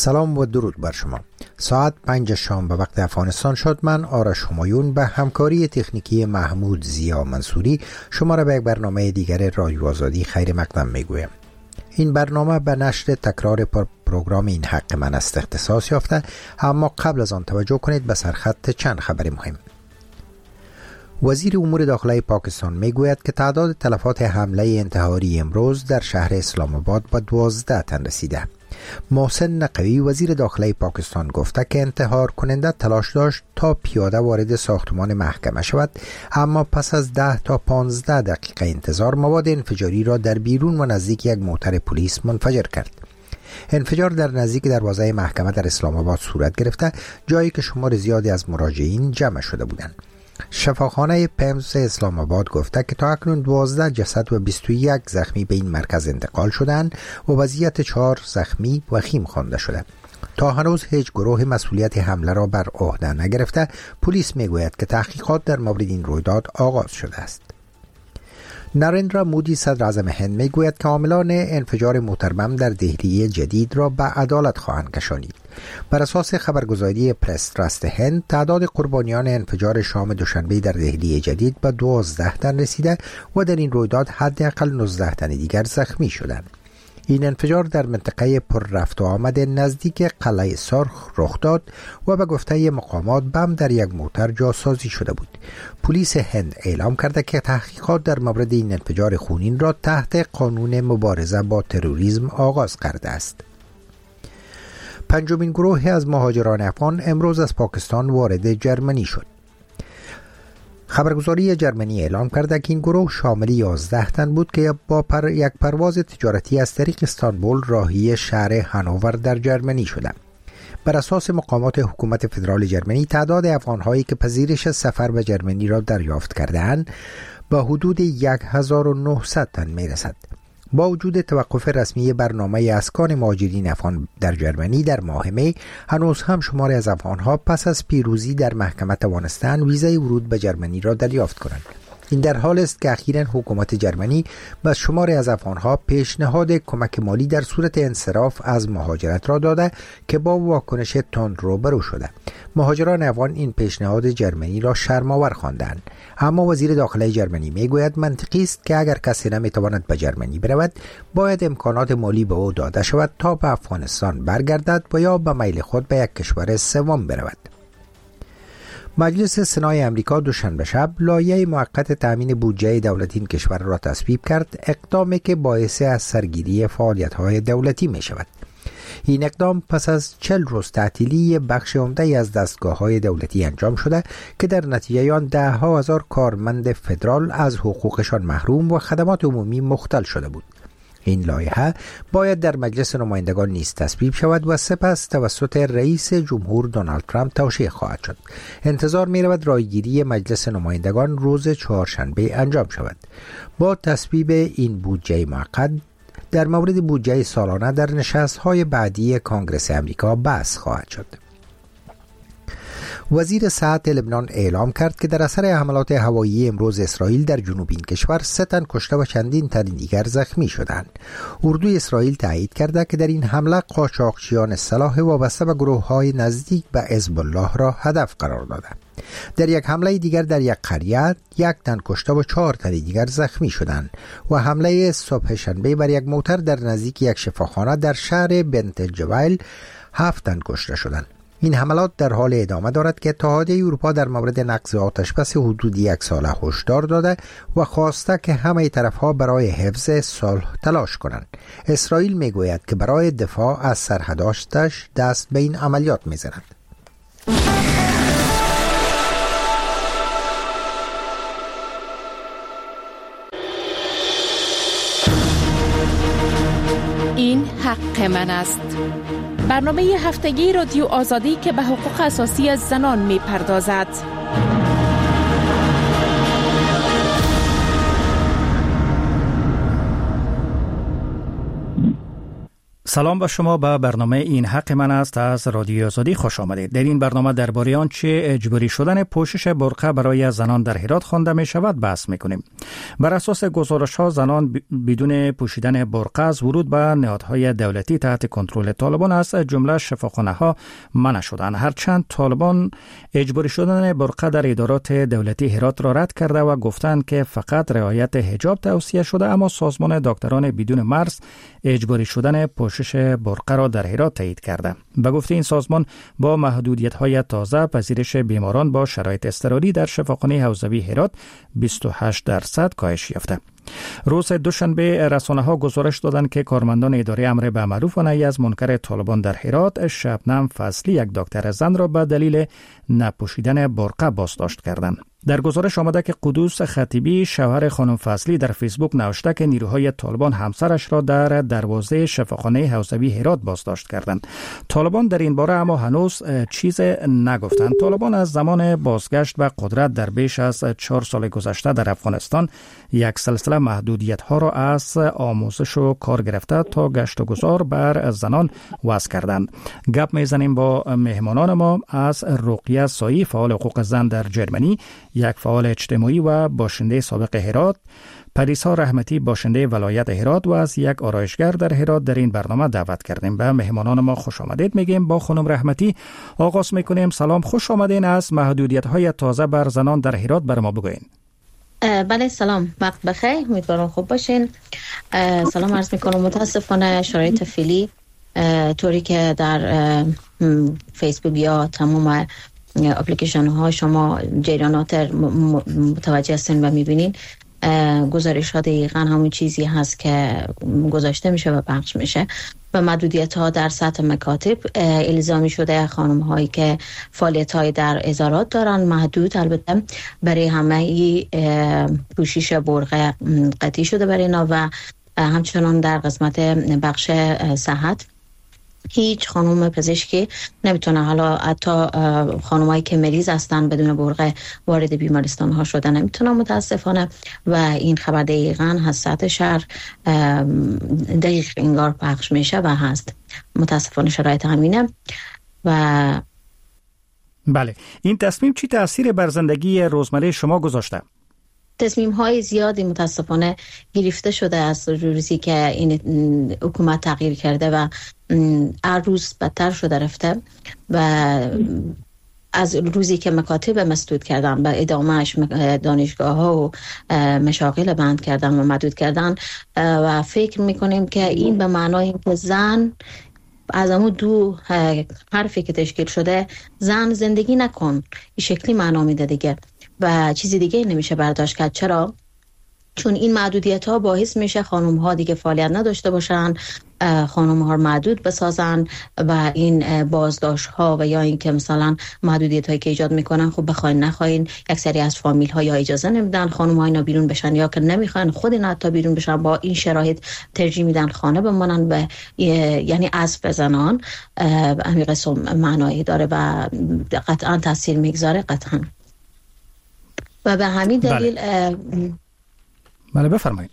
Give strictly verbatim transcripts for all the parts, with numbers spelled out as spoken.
سلام و درود بر شما. ساعت پنج شام به وقت افغانستان شد. من آرش همایون به همکاری تکنیکی محمود زیا منصوری شما را به یک برنامه دیگر رادیو آزادی خیر مقدم میگویم. این برنامه به نشر تکرار پروگرام این حق من است اختصاص یافته، اما قبل از آن توجه کنید به سرخط چند خبر مهم. وزیر امور داخلی پاکستان میگوید که تعداد تلفات حمله انتحاری امروز در شهر اسلام آباد به دوازده تن رسیده. محسن نقوی وزیر داخلی پاکستان گفته که انتحار کننده تلاش داشت تا پیاده وارد ساختمان محکمه شود، اما پس از ده تا پانزده دقیقه انتظار مواد انفجاری را در بیرون و نزدیک یک موتر پلیس منفجر کرد. انفجار در نزدیک دروازه محکمه در اسلام آباد صورت گرفته، جایی که شمار زیادی از مراجعین جمع شده بودند. شفاخانه پمز اسلام آباد گفته که تا اکنون دوازده جسد و بیست و یک زخمی به این مرکز انتقال شدند و وضعیت چهار زخمی وخیم خوانده شده. تا هنوز هیچ گروه مسئولیت حمله را بر عهده نگرفته. پلیس میگوید که تحقیقات در مورد این رویداد آغاز شده است. نریندرا مودی صدر اعظم هند میگوید که عاملان انفجار موتر بم در دهلی جدید را به عدالت خواهند کشانید. بر اساس خبرگزاری پرس تراست هند، تعداد قربانیان انفجار شام دوشنبه در دهلی جدید به دوازده تن رسیده و در این رویداد حداقل نوزده تن دیگر زخمی شدند. این انفجار در منطقه پر رفت و آمد نزدیک قلعه سرخ رخ داد و به گفته مقامات بم در یک موتر جاسازی شده بود. پلیس هند اعلام کرده که تحقیقات در مورد این انفجار خونین را تحت قانون مبارزه با تروریسم آغاز کرده است. پنجمین گروه از مهاجران افغان امروز از پاکستان وارد جرمنی شد. خبرگزاری جرمنی اعلام کرده که این گروه شامل یازده تن بود که با پر یک پرواز تجارتی از طریق استانبول راهی شهر هانوور در جرمنی شدند. بر اساس مقامات حکومت فدرال جرمنی، تعداد افغان‌هایی که پذیرش سفر به جرمنی را دریافت کرده‌اند به حدود هزار و نهصد تن می‌رسد. با وجود توقف رسمی برنامه اسکان مهاجرین افغان در جرمنی در ماه می، هنوز هم شماری از افغان‌ها پس از پیروزی در محکمه توانستند ویزای ورود به جرمنی را دریافت کنند. این در حال است که اخیراً حکومت جرمنی به شماری از افغان‌ها پیشنهاد کمک مالی در صورت انصراف از مهاجرت را داده که با واکنش تند روبرو شده. مهاجران افغان این پیشنهاد جرمنی را شرم‌آور خواندند، اما وزیر داخلی جرمنی میگوید منطقی است که اگر کسی نمیتواند به جرمنی برود، باید امکانات مالی به او داده شود تا به افغانستان برگردد و یا به میل خود به یک کشور سوم برود. مجلس سنای امریکا دوشنبه شب لایحه موقت تامین بودجه دولتی این کشور را تصویب کرد، اقدامی که باعث از سرگیری فعالیت‌های دولتی می شود. این اقدام پس از چل روز تعطیلی بخش عمده‌ای از دستگاه‌های دولتی انجام شده که در نتیجه آن ده ها هزار کارمند فدرال از حقوقشان محروم و خدمات عمومی مختل شده بود. این لایحه باید در مجلس نمایندگان نیز تصویب شود و سپس توسط رئیس جمهور دونالد ترامپ توشیح خواهد شد. انتظار می رود رایگیری مجلس نمایندگان روز چهارشنبه انجام شود. با تصویب این بودجه موقت در مورد بودجه سالانه در نشست‌های بعدی کنگره آمریکا بحث خواهد شد. وزیر صحت لبنان اعلام کرد که در اثر حملات هوایی امروز اسرائیل در جنوب این کشور سه تن کشته و چندین تن دیگر زخمی شدند. اردوی اسرائیل تایید کرده که در این حمله قاچاقچیان سلاح وابسته به گروه‌های نزدیک به حزب الله را هدف قرار دادند. در یک حمله دیگر در یک قریه یک تن کشته و چهار تن دیگر زخمی شدند و حمله صبح شنبه بر یک موتر در نزدیک یک شفاخانه در شهر بنت الجبیل هفت تن کشته شدند. این حملات در حال ادامه دارد که اتحادیه اروپا در مورد نقض آتشبس حدود یک ساله هشدار داده و خواسته که همه طرفها برای حفظ صلح تلاش کنند. اسرائیل میگوید که برای دفاع از سرحداتش دست به این عملیات میزند. این حق من است. برنامه هفتگی رادیو آزادی که به حقوق اساسی از زنان می پردازد. سلام به شما. به برنامه این حق من است از رادیو آزادی خوش آمدید. در این برنامه درباره آنچه اجباری شدن پوشش برقع برای زنان در هرات خوانده می شود بحث می کنیم. بر اساس گزارش‌ها زنان بدون پوشیدن برقع از ورود به نهادهای دولتی تحت کنترل طالبان از جمله شفاخانه‌ها منع شدند. هرچند طالبان اجباری شدن برقع در ادارات دولتی هرات را رد کرده و گفتند که فقط رعایت حجاب توصیه شده، اما سازمان دکتران بدون مرز اجباری شدن پوشش برقع را در هرات تایید کرده. به گفته این سازمان با محدودیت‌های تازه پذیرش بیماران با شرایط اضطراری در شفاخانه حوزوی هرات بیست و هشت درصد کاهش یافته. روز دوشنبه رسانه‌ها گزارش دادند که کارمندان اداره امر به معروف و نهی از منکر طالبان در هرات شبنم فضلی، یک دکتر زن را به دلیل نپوشیدن برقع بازداشت کردند. در گزارش آمده که قدوس خطیبی شوهر خانم فضلی در فیسبوک نوشته که نیروهای طالبان همسرش را در دروازه شفاخانه حوزوی هرات بازداشت کردند. طالبان در این باره اما هنوز چیز نگفتند. طالبان از زمان بازگشت به قدرت در بیش از چهار سال گذشته در افغانستان یک سلسله محدودیت ها را از آموزش و کار گرفته تا گشت و گذار بر زنان وضع کردند. گپ میزنیم با مهمانان ما از رقیه سایی، فعال حقوق زن در جرمنی، یک فعال اجتماعی و باشنده سابق هرات، پریسا رحمتی باشنده ولایت هرات و از یک آرایشگر در هرات در این برنامه دعوت کردیم. به مهمانان ما خوش آمدید میگیم. با خانم رحمتی آغاز میکنیم. سلام، خوش آمدین. از محدودیت‌های تازه بر زنان در هرات بر ما بگوین. بله سلام، وقت بخیر، امیدوارم خوب باشین. سلام عرض میکنم. متاسفانه شرایط فعلی طوری که در فیسبوک یا تمام اپلیکیشن ها شما جریانات متوجه هستین و میبینین، گزارش ها دقیقا همون چیزی هست که گذاشته میشه و پخش میشه و محدودیت ها در سطح مکاتب الزامی شده. خانم هایی که فعالیت های در ازارات دارن محدود، البته برای همه پوشش برقع قطعی شده برای اینا و همچنان در قسمت بخش صحت هیچ خانم پزشکی نمیتونه، حالا حتی خانمایی که مریض هستن بدون برقع وارد بیمارستان ها شده نمیتونه متاسفانه. و این خبر دقیقاً از سطح شهر دقیق انگار پخش میشه و هست. متاسفانه شرایط همینه. و بله، این تصمیم چی تأثیر بر زندگی روزمره شما گذاشته؟ تصمیم های زیادی متاسفانه گرفته شده از روزی که این حکومت تغییر کرده و هر روز بدتر شده رفته و از روزی که مکاتب مسدود کردن به ادامهش دانشگاه ها و مشاغل بند کردن و محدود کردن و فکر میکنیم که این به معنای که زن از همون دو حرفی که تشکیل شده، زن زندگی نکن، این شکلی معنا میده دیگه و چیزی دیگه نمیشه برداشت کرد. چرا؟ چون این محدودیت ها باعث میشه خانم ها دیگه فعالیت نداشته باشن، خانم ها محدود بسازن و این بازداشت ها و یا این که مثلا محدودیت هایی که ایجاد میکنن، خب بخواین نخواین یک سری از فامیل ها یا اجازه نمیدن خانم ها اینا بیرون بشن یا که نمیخوان خود اینا تا بیرون بشن، با این شرایط ترجیح میدن خانه بمانن و یعنی اسب بزنن. همین قسم معنایی داره و قطعا تاثیر میگذاره قطعا. و به همین دلیل بله, بله بفرمایید.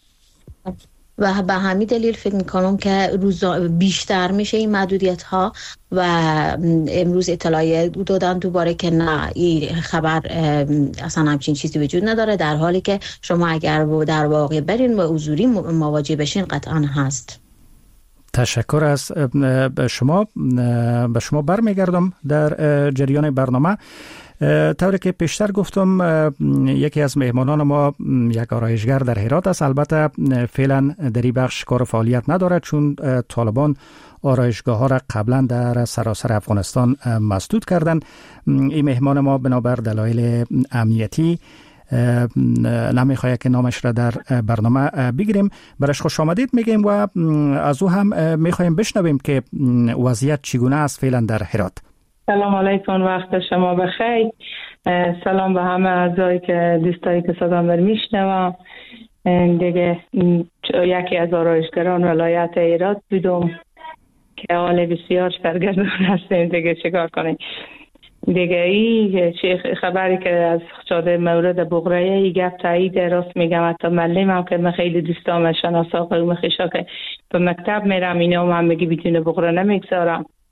و به همین دلیل فکر میکنم که روز بیشتر میشه این محدودیت ها و امروز اطلاعیه دادن دوباره که نه این خبر اصلا همچین چیزی وجود نداره، در حالی که شما اگر در واقع برین و حضوری مواجه بشین قطعا هست. تشکر از شما. به شما برمیگردم در جریان برنامه. طوری که پیشتر گفتم، یکی از مهمانان ما یک آرایشگر در هرات است. البته فعلا در این بخش کار فعالیت ندارد چون طالبان آرایشگاه ها را قبلا در سراسر افغانستان مسدود کردند. این مهمان ما بنابر دلایل امنیتی نمیخواهد که نامش را در برنامه بگیریم. برش خوش آمدید میگیم و از او هم میخواهیم بشنویم که وضعیت چگونه است فعلا در هرات. سلام علیکم، وقت شما بخیر. سلام به همه اعضایی که دوستایی که صدام بر میشنوم. دیگه یکی از آرایشگران ولایت هرات بودم که حال بسیار سرگردان هستیم دیگه چیکار کنیم دیگه. این خبری که از شده مورد بغرایه ای گفت تایید راست میگم. حتی معلم هم که من خیلی دوستام شناسا قوم خیشا که به مکتب میرم اینا هم میگی بدون بغره نمیگذارم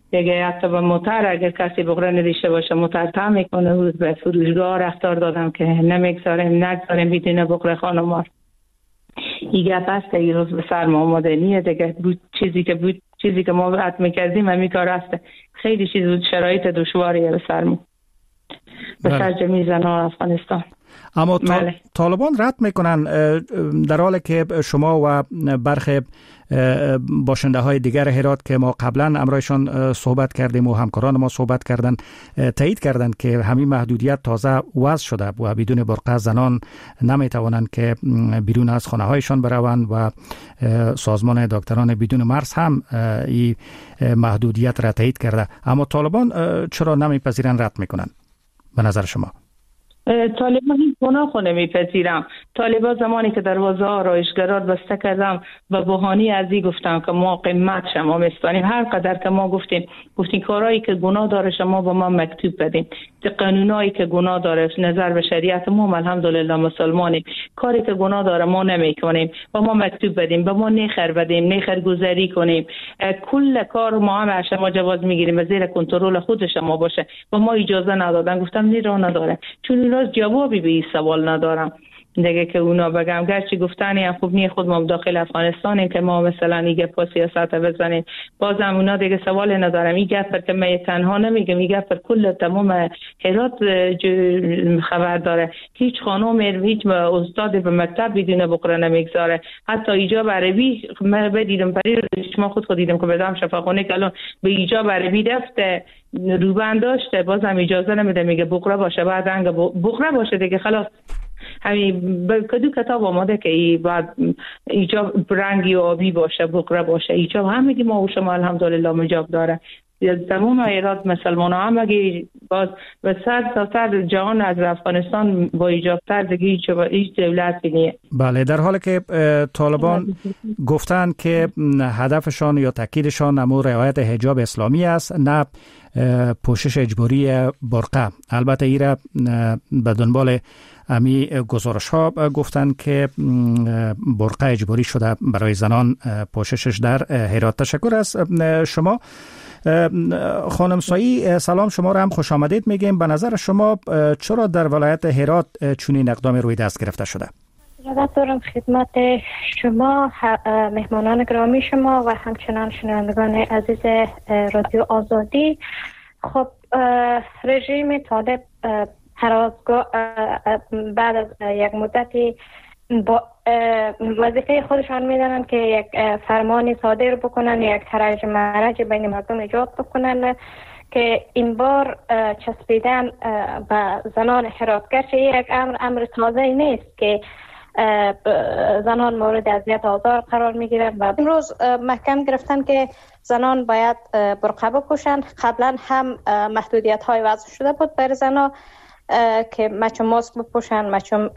دیگه حتی به موتر اگر کسی بقره نداشته باشه موتر تام میکنه و به فروشگاه رفتار دادم که نمیگذاریم نگذاریم بدون بقره خانوار. ایگه پس که این روز به سر آماده نیه دیگه. بود چیزی که بود چیزی که ما باید میکردیم همی کار است. خیلی چیز بود، شرایط دشواریه به سر می به سر جمعی زنان افغانستان. اما طالبان رد میکنن در حالی که شما و برخی باشنده های دیگر هرات که ما قبلا امرایشان صحبت کردیم و همکاران ما صحبت کردن تایید کردند که همین محدودیت تازه وضع شده و بدون برقه زنان نمیتوانند که بیرون از خانه هایشان بروند و سازمان دکتران بدون مرز هم این محدودیت را تایید کرده. اما طالبان چرا نمیپذیرند رد میکنند به نظر شما؟ طالبان این گناه خو نمیپذیرم. طالبان زمانی که دروازه آرایشگرات بسته کردم و بهانه از این گفتم که ما قیمت شما میستانیم، هر قدر که ما گفتیم گفتیم کارهایی که گناه داره شما با ما مکتوب بدین، قانونایی که گناه داره نظر به شریعت ما الحمدلله مسلمانیم، کاری که گناه داره ما نمیکنیم و ما مکتوب بدیم، به ما نخر بدیم، نخر گذاری کنیم، کل کار ما هم شما جواز میگیریم و زیر کنترل خود شما باشه و ما اجازه ندادن. گفتم نیرو نداره چون اینا جوابی به این سوال ندارم دیگه که اونا بگم گرچه گفتنی هم خوب نی خود ما داخل افغانستانیم که ما مثلا این گپ سیاست بزنیم، بازم اونا دیگه سوال ندارم. این گپ که من تنها نمیگم، این گپ کل تمام هرات خبر داره. هیچ خانم هیچ استاد به مکتب بدون بقره نمیگذاره. حتی ایجاب عربی من بدیدم پری شما خود خود دیدم که بدم شفاخانه که الان به ایجاب عربی دفته روبند داشته بازم اجازه نمیده، میگه بقره باشه بعد انگ بقره باشه دیگه خلاص. همین کدو کتاب آماده که ای بعد ایجاب رنگی و آبی باشه بقره باشه ایجاب هم میگیم ما و شما الحمدلله مجاب داره. تمام ایراد مسلمان ها هم اگه باز و سر تا سر جهان از افغانستان با ایجاب تر دیگه هیچ دولتی نیه. بله، در حالی که طالبان گفتن که هدفشان یا تاکیدشان امور رعایت حجاب اسلامی است نه پوشش اجباری برقه. البته ایره به دنبال امی گزارش ها گفتن که برقه اجباری شده برای زنان پوششش در هرات. تشکر از شما خانم سایی. سلام شما را هم خوش آمدید میگیم. به نظر شما چرا در ولایت هرات چنین اقدام روی دست گرفته شده؟ ارادت دارم خدمت شما مهمانان گرامی شما و همچنان شنوندگان عزیز رادیو آزادی. خب رژیم طالب هر از بعد از یک مدتی با وظیفه خودشان میدانن که یک فرمانی صادر بکنن، یک هرج مرج بین مردم ایجاد بکنن که این بار چسبیدن به زنان هرات. گرچه یک امر امر تازه نیست که زنان مورد اذیت و آزار قرار میگیرن و امروز محکم گرفتن که زنان باید برقه بپوشن. قبلا هم محدودیت های وضع شده بود برای زنان که مچم ماسک بپوشن، مچم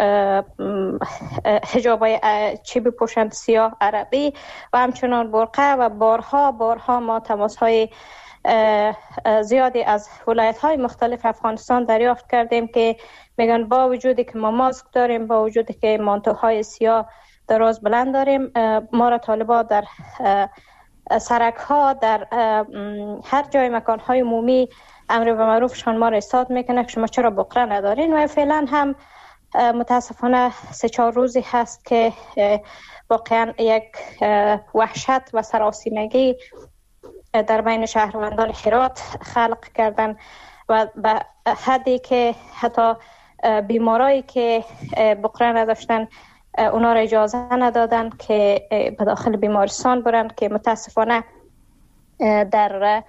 حجاب چی بپوشن سیاه عربی و همچنان برقه و بارها بارها ما تماس های زیادی از ولایت های مختلف افغانستان دریافت کردیم که میگن با وجودی که ما ماسک داریم، با وجودی که مانتوهای سیاه دراز بلند داریم، ما را طالبان در سرک ها در هر جای مکان های عمومی امر به معروفشان ما را استاد میکنه که شما چرا بقره ندارین. و فعلا هم متاسفانه سه چهار روزی هست که واقعا یک وحشت و سراسیمگی در بین شهروندان هرات خلق کردن و به حدی که حتی بیمارایی که بقره نداشتن اونا را اجازه ندادن که به داخل بیمارستان برن که متاسفانه در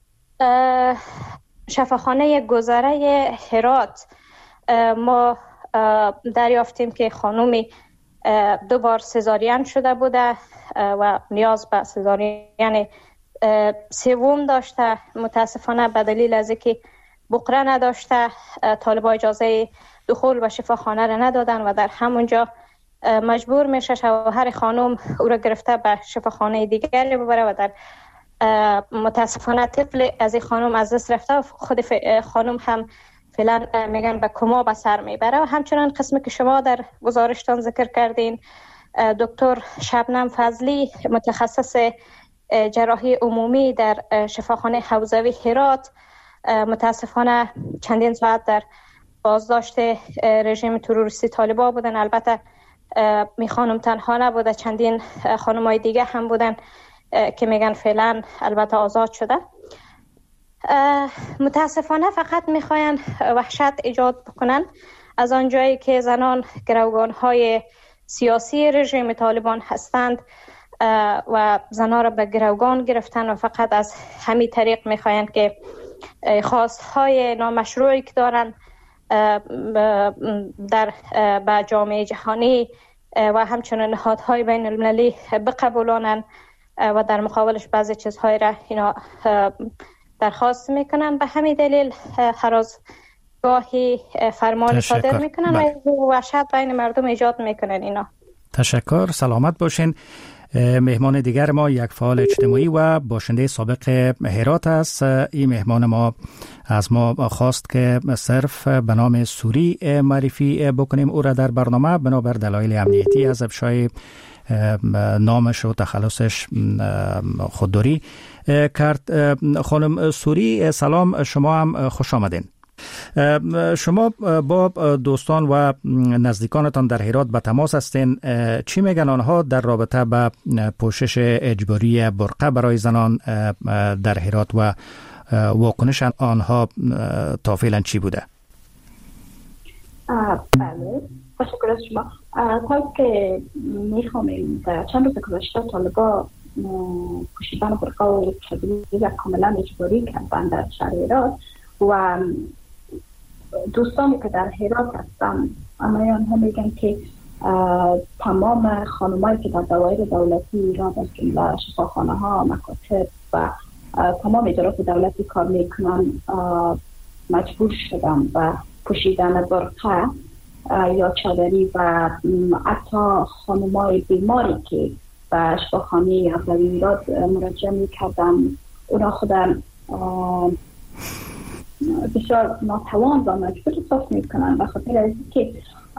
شفاخانه گذره هرات ما دریافتیم که خانومی دو بار سزارین شده بوده و نیاز به سزارین سوم داشته. متاسفانه به دلیل از اینکه بقره نداشته طالبان اجازه دخول به شفاخانه را ندادن و در همونجا مجبور میشه شوهر خانم او را گرفته به شفاخانه دیگری ببره و در متاسفانه طفل از این خانم از دست رفته و خود خانم هم فعلا میگن به کما به سر میبره. و همچنان قسمی که شما در گزارشتان ذکر کردین دکتر شبنم فضلی متخصص جراحی عمومی در شفاخانه حوزوی هرات متاسفانه چندین ساعت در بازداشت رژیم تروریستی طالبان بودن. البته می خانم تنها نبوده، چندین خانمای دیگه هم بودن که میگن فعلا البته آزاد شده. متاسفانه فقط میخواین وحشت ایجاد بکنن از آنجایی که زنان گروگانهای سیاسی رژیم طالبان هستند و زنان را به گروگان گرفتن و فقط از همین طریق میخواین که خواستهای نامشروعی که دارن در به جامعه جهانی و همچنین نهادهای بین المللی بقبولانن و در مقابلش بعضی چیزهای را اینا درخواست میکنن. به همین دلیل هر روز گاهی فرمان صادر میکنن و وحشت بین مردم ایجاد میکنن. اینا تشکر، سلامت باشین. مهمان دیگر ما یک فعال اجتماعی و باشنده سابق هرات است. این مهمان ما از ما خواست که صرف به نام سوری معرفی بکنیم او را در برنامه، بنابر دلایل امنیتی از افشای نامش و تخلصش خودداری کرد. خانم سوری سلام، شما هم خوش آمدین. شما با دوستان و نزدیکانتان در هرات به تماس هستین، چی میگن آنها در رابطه با پوشش اجباری برقه برای زنان در هرات و واکنش آنها تا فعلا چی بوده؟ بله، تشکر از شما. تا که میخوامیم در چند روز گذشته طالبا پوشیدن برقه و چادری کاملا اجباری کردن در شهر هرات و دوستانی که در هرات هستن اما آنها میگن که تمام خانمایی که در دوایر دولتی ایران از جمله شفاخانه ها، مکاتب و تمام ادارات دولتی کار میکنن مجبور شدن و پوشیدن برقه یا چادری و حتی خانمای بیماری که به شفاخانه حوزوی ایران مراجعه میکردن اونا خودن بسیار ناتوان و مجبور احساس میکنن به خاطر از که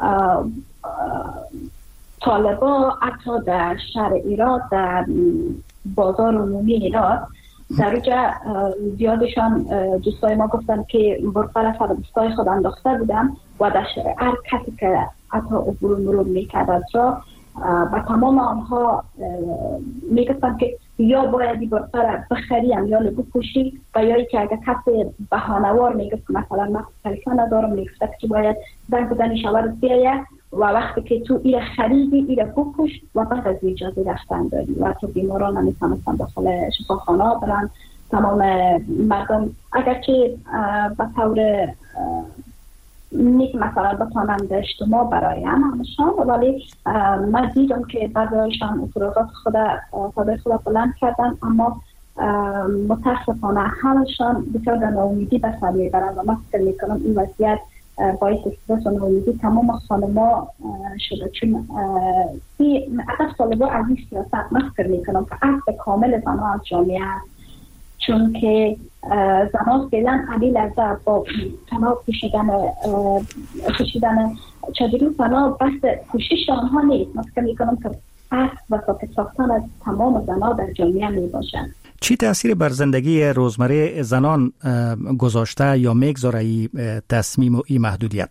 طالبا حتی در شهر ایران در بازار عمومی ایران در اونجا زیادشان دوستای ما گفتن که برقه را سر دوستای خود انداخته بودن و در هر کسی که حتی عبور مرور میکرد از را و تمام آنها میگفتن که یا باید برقه را بخریم یا لبو پوشی و یا که اگر کسی بهانه‌وار میگفت که مثلا من تلفن ندارم میگفت که باید زنگ بزنی شوهرت بیاید و وقتی که تو ایره خریدی ایره بپوش و بعد از اجازه رفتن داری و تو بیماران نمیتونستن داخل شفاخانه برن. تمام مردم اگرچه به طور نیک مثلا بتانند اجتماع براین همشان، ولی من دیدم که بعضیشان اعتراضات خود صدای خود بلند کردن اما متاسفانه همشان بسیار در ناامیدی به سر میبرند و من فکر میکنم این وضعیت باعث استرس و ناامیدی تمام خانم‌ها شده، چون این عدد طالبا از این سیاست من فکر میکنم که اصل کامل زنها از جامعه است، چون که زنها فعلا علی لحظه با تنها پوشیدن پوشیدن چادری تنها بس پوشش آنها نیست. من فکر میکنم که اصل و ثابت ساختن از تمام زنها در جامعه میباشند. چی تأثیر بر زندگی روزمره زنان گذاشته یا میگذاره این تصمیم و این محدودیت؟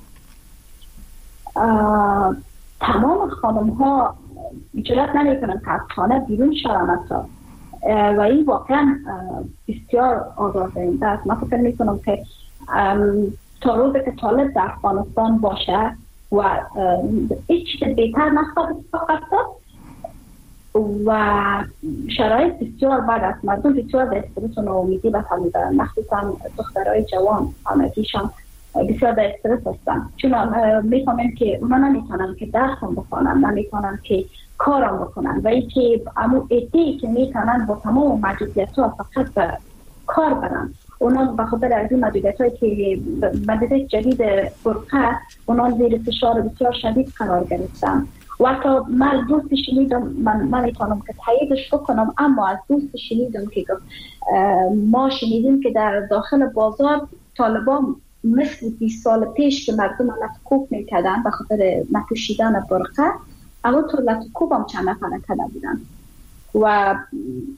تمام خانم ها جرأت نمیکنن که از خانه بیرون شوند و این واقعا بسیار آزاردهنده است. من فکر میکنم که تا روزی که طالب در افغانستان باشه و هیچ چیز بهتر نخواهد افتاد و شرایط بسیار بد است. مردم بسیار در استرس و ناامیدی به سر میبرند، مخصوصا دخترای جوان همگیشان بسیار در استرس هستن، چون میفهمن که اونا نمیتونن که درس هم بخونن، نمیتونن که کارم بکنن و ای که امو ایدهی که میتونن با تمام محدودیت ها فقط به کار برن. اونا به خاطر از این محدودیت هایی که محدودیت جدید برقه اونا زیر فشار بسیار شدید قرار گرفتن و حتی من دوست شنیدم، من نمیتونم که تاییدش بکنم، اما از دوست شنیدم که ما شنیدیم که در داخل بازار طالبان مثل بیست سال پیش که مردم لطکوب میکردن به خاطر نپوشیدن برقه، اما تو لطکوب هم چند نفر نکرده بودن و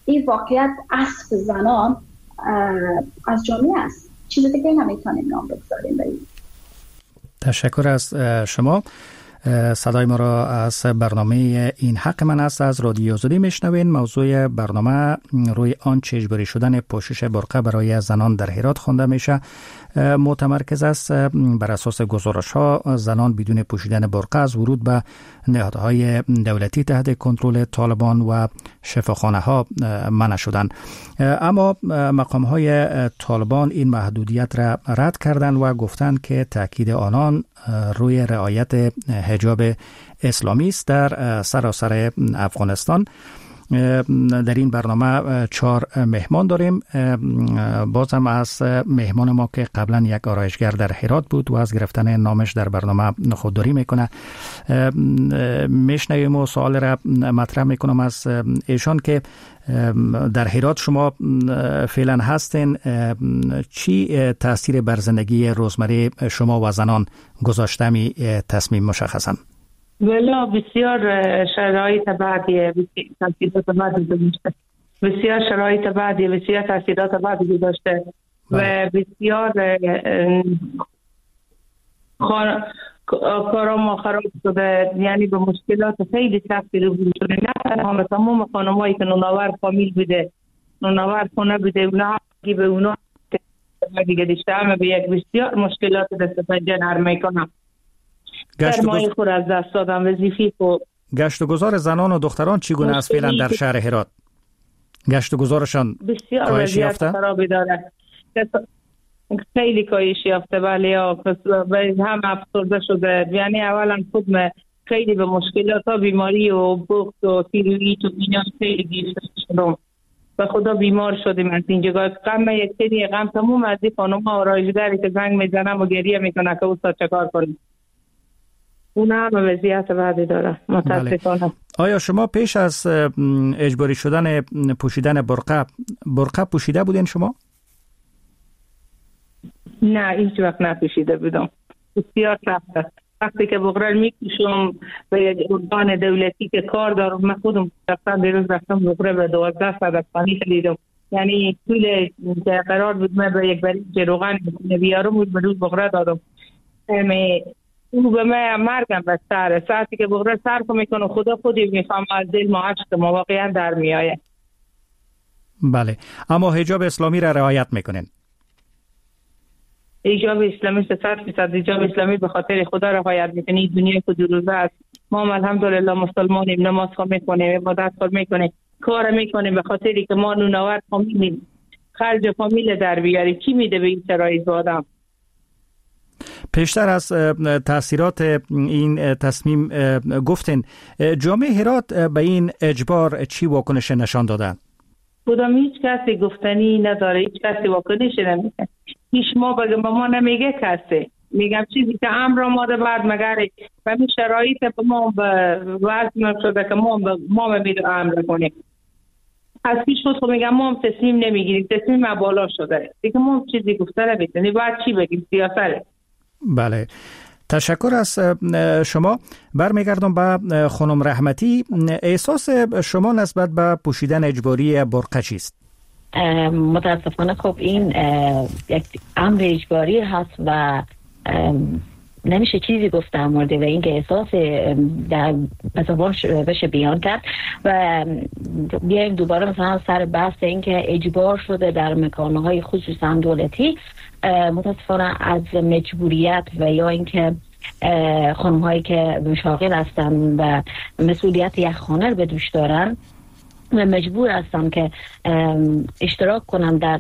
این واقعیت اسب زنان از جامعه است. چیز دیگه نمیتونیم نام بگذاریم. تشکر از شما. صدای ما را از برنامه این حق من است از رادیو آزادی میشنوین. موضوع برنامه روی آنچه اجباری شدن پوشش برقع برای زنان در هرات خوانده میشه متمرکز است. بر اساس گزارش ها زنان بدون پوشیدن برقع از ورود به نهادهای دولتی تحت کنترل طالبان و شفاخانه ها منع شدند، اما مقام های طالبان این محدودیت را رد کردند و گفتند که تاکید آنان روی رعایت حجاب اسلامی است در سراسر افغانستان. در این برنامه چهار مهمان داریم. بازم از مهمان ما که قبلا یک آرایشگر در هرات بود و از گرفتن نامش در برنامه خودداری میکنه میشنویم و سوال را مطرح میکنم از ایشان که در هرات شما فعلا هستین، چی تاثیر بر زندگی روزمره شما و زنان گذاشته می تصمیم مشخصا؟ ولی بسیار شرایط بعدی تاثیرات بعدی داشته، بسیار شرایط بعدی بسیار تاثیرات بعدی داشته و بسیار کارا ما خراب شده، یعنی به مشکلات خیلی سختی رو شده. نه تنها تمام خانمایی که نوناور فامیل بوده، نوناور خونه بوده، اونا که به اونا دیگه دیشته همه به یک بسیار مشکلات دست پنجه نرم میکنم. گشت و گز... خور از دست دادم وظیفی خود. گشت و گذار زنان و دختران چگونه است فعلا در شهر هرات؟ گشت و گذارشان بسیار وضعیت خرابی داره، خیلی کاهش یافته، ولی هم افسرده شده. یعنی اولا خود خیلی به مشکلات ها بیماری و بخت و تیرویت و اینا خیلی گیر شدم و خدا بیمار شدیم از این جگاه. غم یک سری غم تموم از این خانم ها آرایشگری که زنگ میزنم و گریه میکنه که اوستا چکار کنیم، اونا هم وضعیت بعدی داره متاسفانه. بله. آیا شما پیش از اجباری شدن پوشیدن برقع برقع پوشیده بودین شما؟ نه هیچ وقت نپوشیده بودم. بسیار سخت. وقتی که بغرل میکشم به یک ارگان دولتی که کار دارم، من خودم رفتم دیروز رفتم بغرل به دوازده صد پانی خریدم، یعنی طول که قرار بود من به یک بریج روغن بیارم بود به روز بغرل دادم. او به من مرگم بستره. ساعتی که بغرل صرف میکنه خدا خودی میفهم از دل ما عشق ما واقعا در میآید. بله، اما حجاب اسلامی را رعایت میکنین؟ حجاب اسلامی صد فیصد حجاب اسلامی به خاطر خدا رعایت میکنی. دنیا که دو روزه است، ما الحمدلله مسلمانیم، نماز خو میکنیم، عبادت خو میکنیم، کار میکنیم به خاطری که ما نوناور فامیلیم، خرج فامیل در بیاری. کی میده به این شرایط آدم؟ پیشتر از تاثیرات این تصمیم گفتین، جامعه هرات به این اجبار چی واکنش نشان داده؟ خودم هیچ کسی گفتنی نداره، هیچ کسی واکنش نمیده. هیچ ما بگم با ما نمیگه کسی. میگم چیزی که امر آماده بعد مگره و این شرایط به ما وزن شده که ما ما میده امر کنیم. از پیش خود خود میگم ما هم تصمیم نمیگیریم، تصمیم ما بالا شده دیگه، ما چیزی گفته نمیتونیم، باید چی بگیم؟ سیاست. بله، تشکر از شما. برمیگردم به خانم رحمتی. احساس شما نسبت به پوشیدن اجباری برقع چیست؟ متاسفانه خب این یک امر اجباری هست و نمیشه چیزی گفت در مورد و اینکه احساس در پساباش بشه بیان کرد و بیایم دوباره مثلا سر بحث اینکه اجبار شده در مکانهای خصوصا دولتی، متاسفانه از مجبوریت و یا اینکه خانم هایی که مشاغل هستن و مسئولیت یک خانه رو به دوش دارن و مجبور هستن که اشتراک کنن در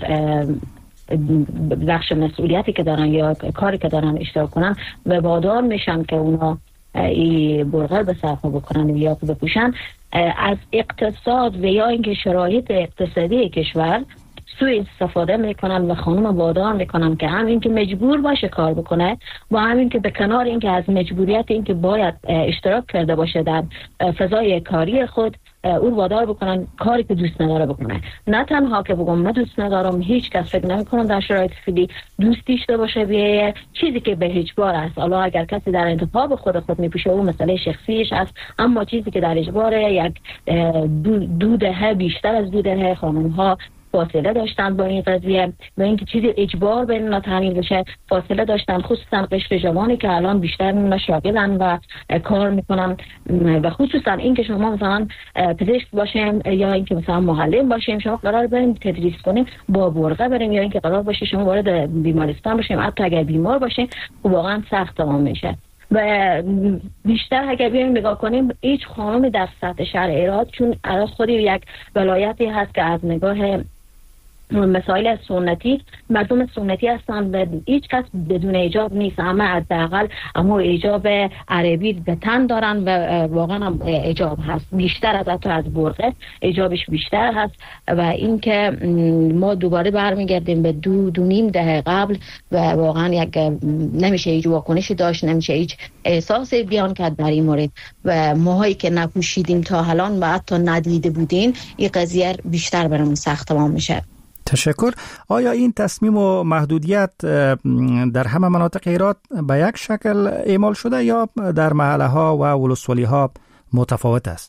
بخش مسئولیتی که دارن یا کاری که دارن اشتراک کنن و وادار میشن که اونا ای برقع به صرفه بکنن یا بپوشن، از اقتصاد و یا اینکه شرایط اقتصادی کشور سوء استفاده میکنن و خانم وادار میکنن که همین که مجبور باشه کار بکنه و همین که به کنار اینکه از مجبوریت اینکه باید اشتراک کرده باشه در فضای کاری خود اون وادار بکنن کاری که دوست نداره بکنه. نه تنها که بگم من دوست ندارم، هیچ کس فکر نمی‌کنم در شرایط فعلی دوستیش باشه بیه چیزی که به اجبار است. حالا اگر کسی در انتخاب خود خود میپوشه اون مسئله شخصیش است، اما چیزی که در اجبار یک دو دهه بیشتر از دو دهه خانم‌ها فاصله داشتن با این قضیه و اینکه چیزی اجبار بین اینا تعمیل بشه فاصله داشتن، خصوصا قشر جوانی که الان بیشتر اینا شاغلن و کار میکنن و خصوصا اینکه شما مثلا پزشک باشیم یا اینکه مثلا معلم باشیم، شما قرار بریم تدریس کنیم با برقه بریم، یا اینکه قرار باشه شما وارد بیمارستان باشیم حتی اگر بیمار باشیم واقعا سخت تمام میشه. و بیشتر اگر بیایم نگاه کنیم هیچ خانمی در سطح شهر ایراد، چون الان خودی یک ولایتی هست که از نگاه مسائل سنتی مردم سنتی هستن و هیچ کس بدون حجاب نیست، اما حداقل اما حجاب عربی به تن دارن و واقعا هم حجاب هست بیشتر از حتی از برقه حجابش بیشتر هست. و اینکه ما دوباره برمیگردیم به دو دو نیم دهه قبل و واقعا یک نمیشه هیچ واکنشی داشت، نمیشه هیچ احساسی بیان کرد در این مورد و ماهایی که نپوشیدیم تا الان و حتی ندیده بودین این قضیه بیشتر برامون سخت تمام میشه. تشکر. آیا این تصمیم و محدودیت در همه مناطق ایران به یک شکل اعمال شده یا در محله ها و ولسوالی ها متفاوت است؟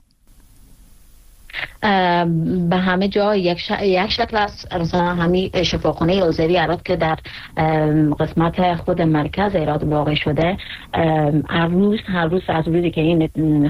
به همه جا یک, ش... یک شکل است. مثلا همین شفاخانه آذری ایراد که در قسمت خود مرکز ایراد واقع شده، هر روز هر روز از روزی که این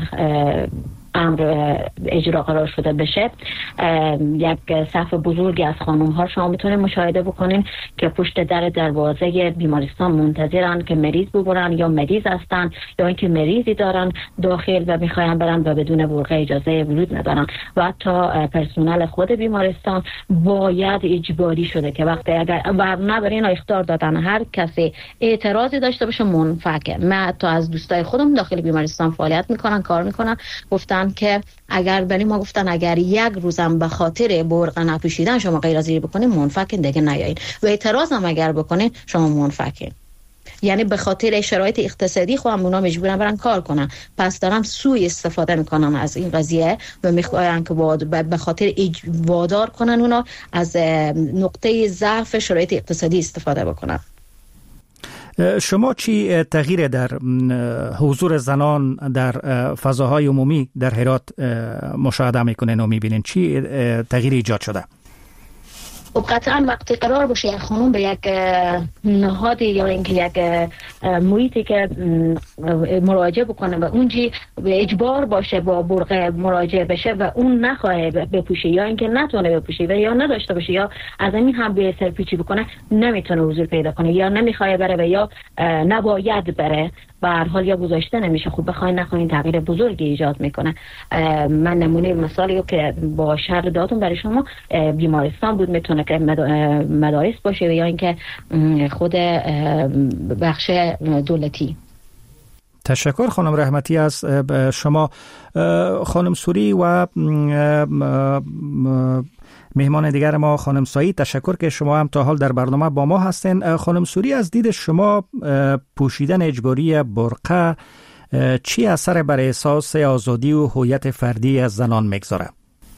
امر اجرا قرار شده بشه یک صف بزرگی از خانم ها شما میتونید مشاهده بکنین که پشت در دروازه بیمارستان منتظرن که مریض ببرن یا مریض هستن یا اینکه مریضی دارن داخل و میخواین برن و بدون برقه اجازه ورود ندارن. و حتی پرسنل خود بیمارستان باید اجباری شده که وقتی اگر ورنه بر اینا اخطار دادن هر کسی اعتراضی داشته باشه منفعه. من حتی از دوستای خودم داخل بیمارستان فعالیت میکنن کار میکنن گفتن که اگر برای ما گفتن اگر یک روزم به خاطر برقه نپوشیدن شما غیر از این بکنین منفعین دیگه نیاین و اعتراض هم اگر بکنین شما منفعین. یعنی به خاطر شرایط اقتصادی خودم اونا مجبورن برن کار کنن، پس دارم سوء استفاده میکنن از این قضیه و میخواین که به خاطر وادار کنن اونا از نقطه ضعف شرایط اقتصادی استفاده بکنن. شما چی تغییر در حضور زنان در فضاهای عمومی در هرات مشاهده میکنین و میبینین؟ چی تغییر ایجاد شده؟ خب قطعا وقتی قرار باشه یک خانم به یک نهادی یا اینکه یک محیطی که مراجعه بکنه و اونجی به اجبار باشه با برقه مراجعه بشه و اون نخواه بپوشه یا اینکه نتونه بپوشه و یا نداشته باشه یا از این هم به سرپیچی بکنه نمیتونه حضور پیدا کنه یا نمیخواه بره و یا نباید بره و هر حال یا گذاشته نمیشه. خب بخواین نخواین تغییر بزرگی ایجاد میکنه. من نمونه مثالی که با شهر دادم برای شما بیمارستان بود، میتونه که مدارس باشه و یا اینکه خود بخش دولتی. تشکر خانم رحمتی از شما. خانم سوری و مهمان دیگر ما خانم سعید، تشکر که شما هم تا حال در برنامه با ما هستین. خانم سوری، از دید شما پوشیدن اجباری برقه چی اثر بر احساس آزادی و هویت فردی از زنان میگذاره؟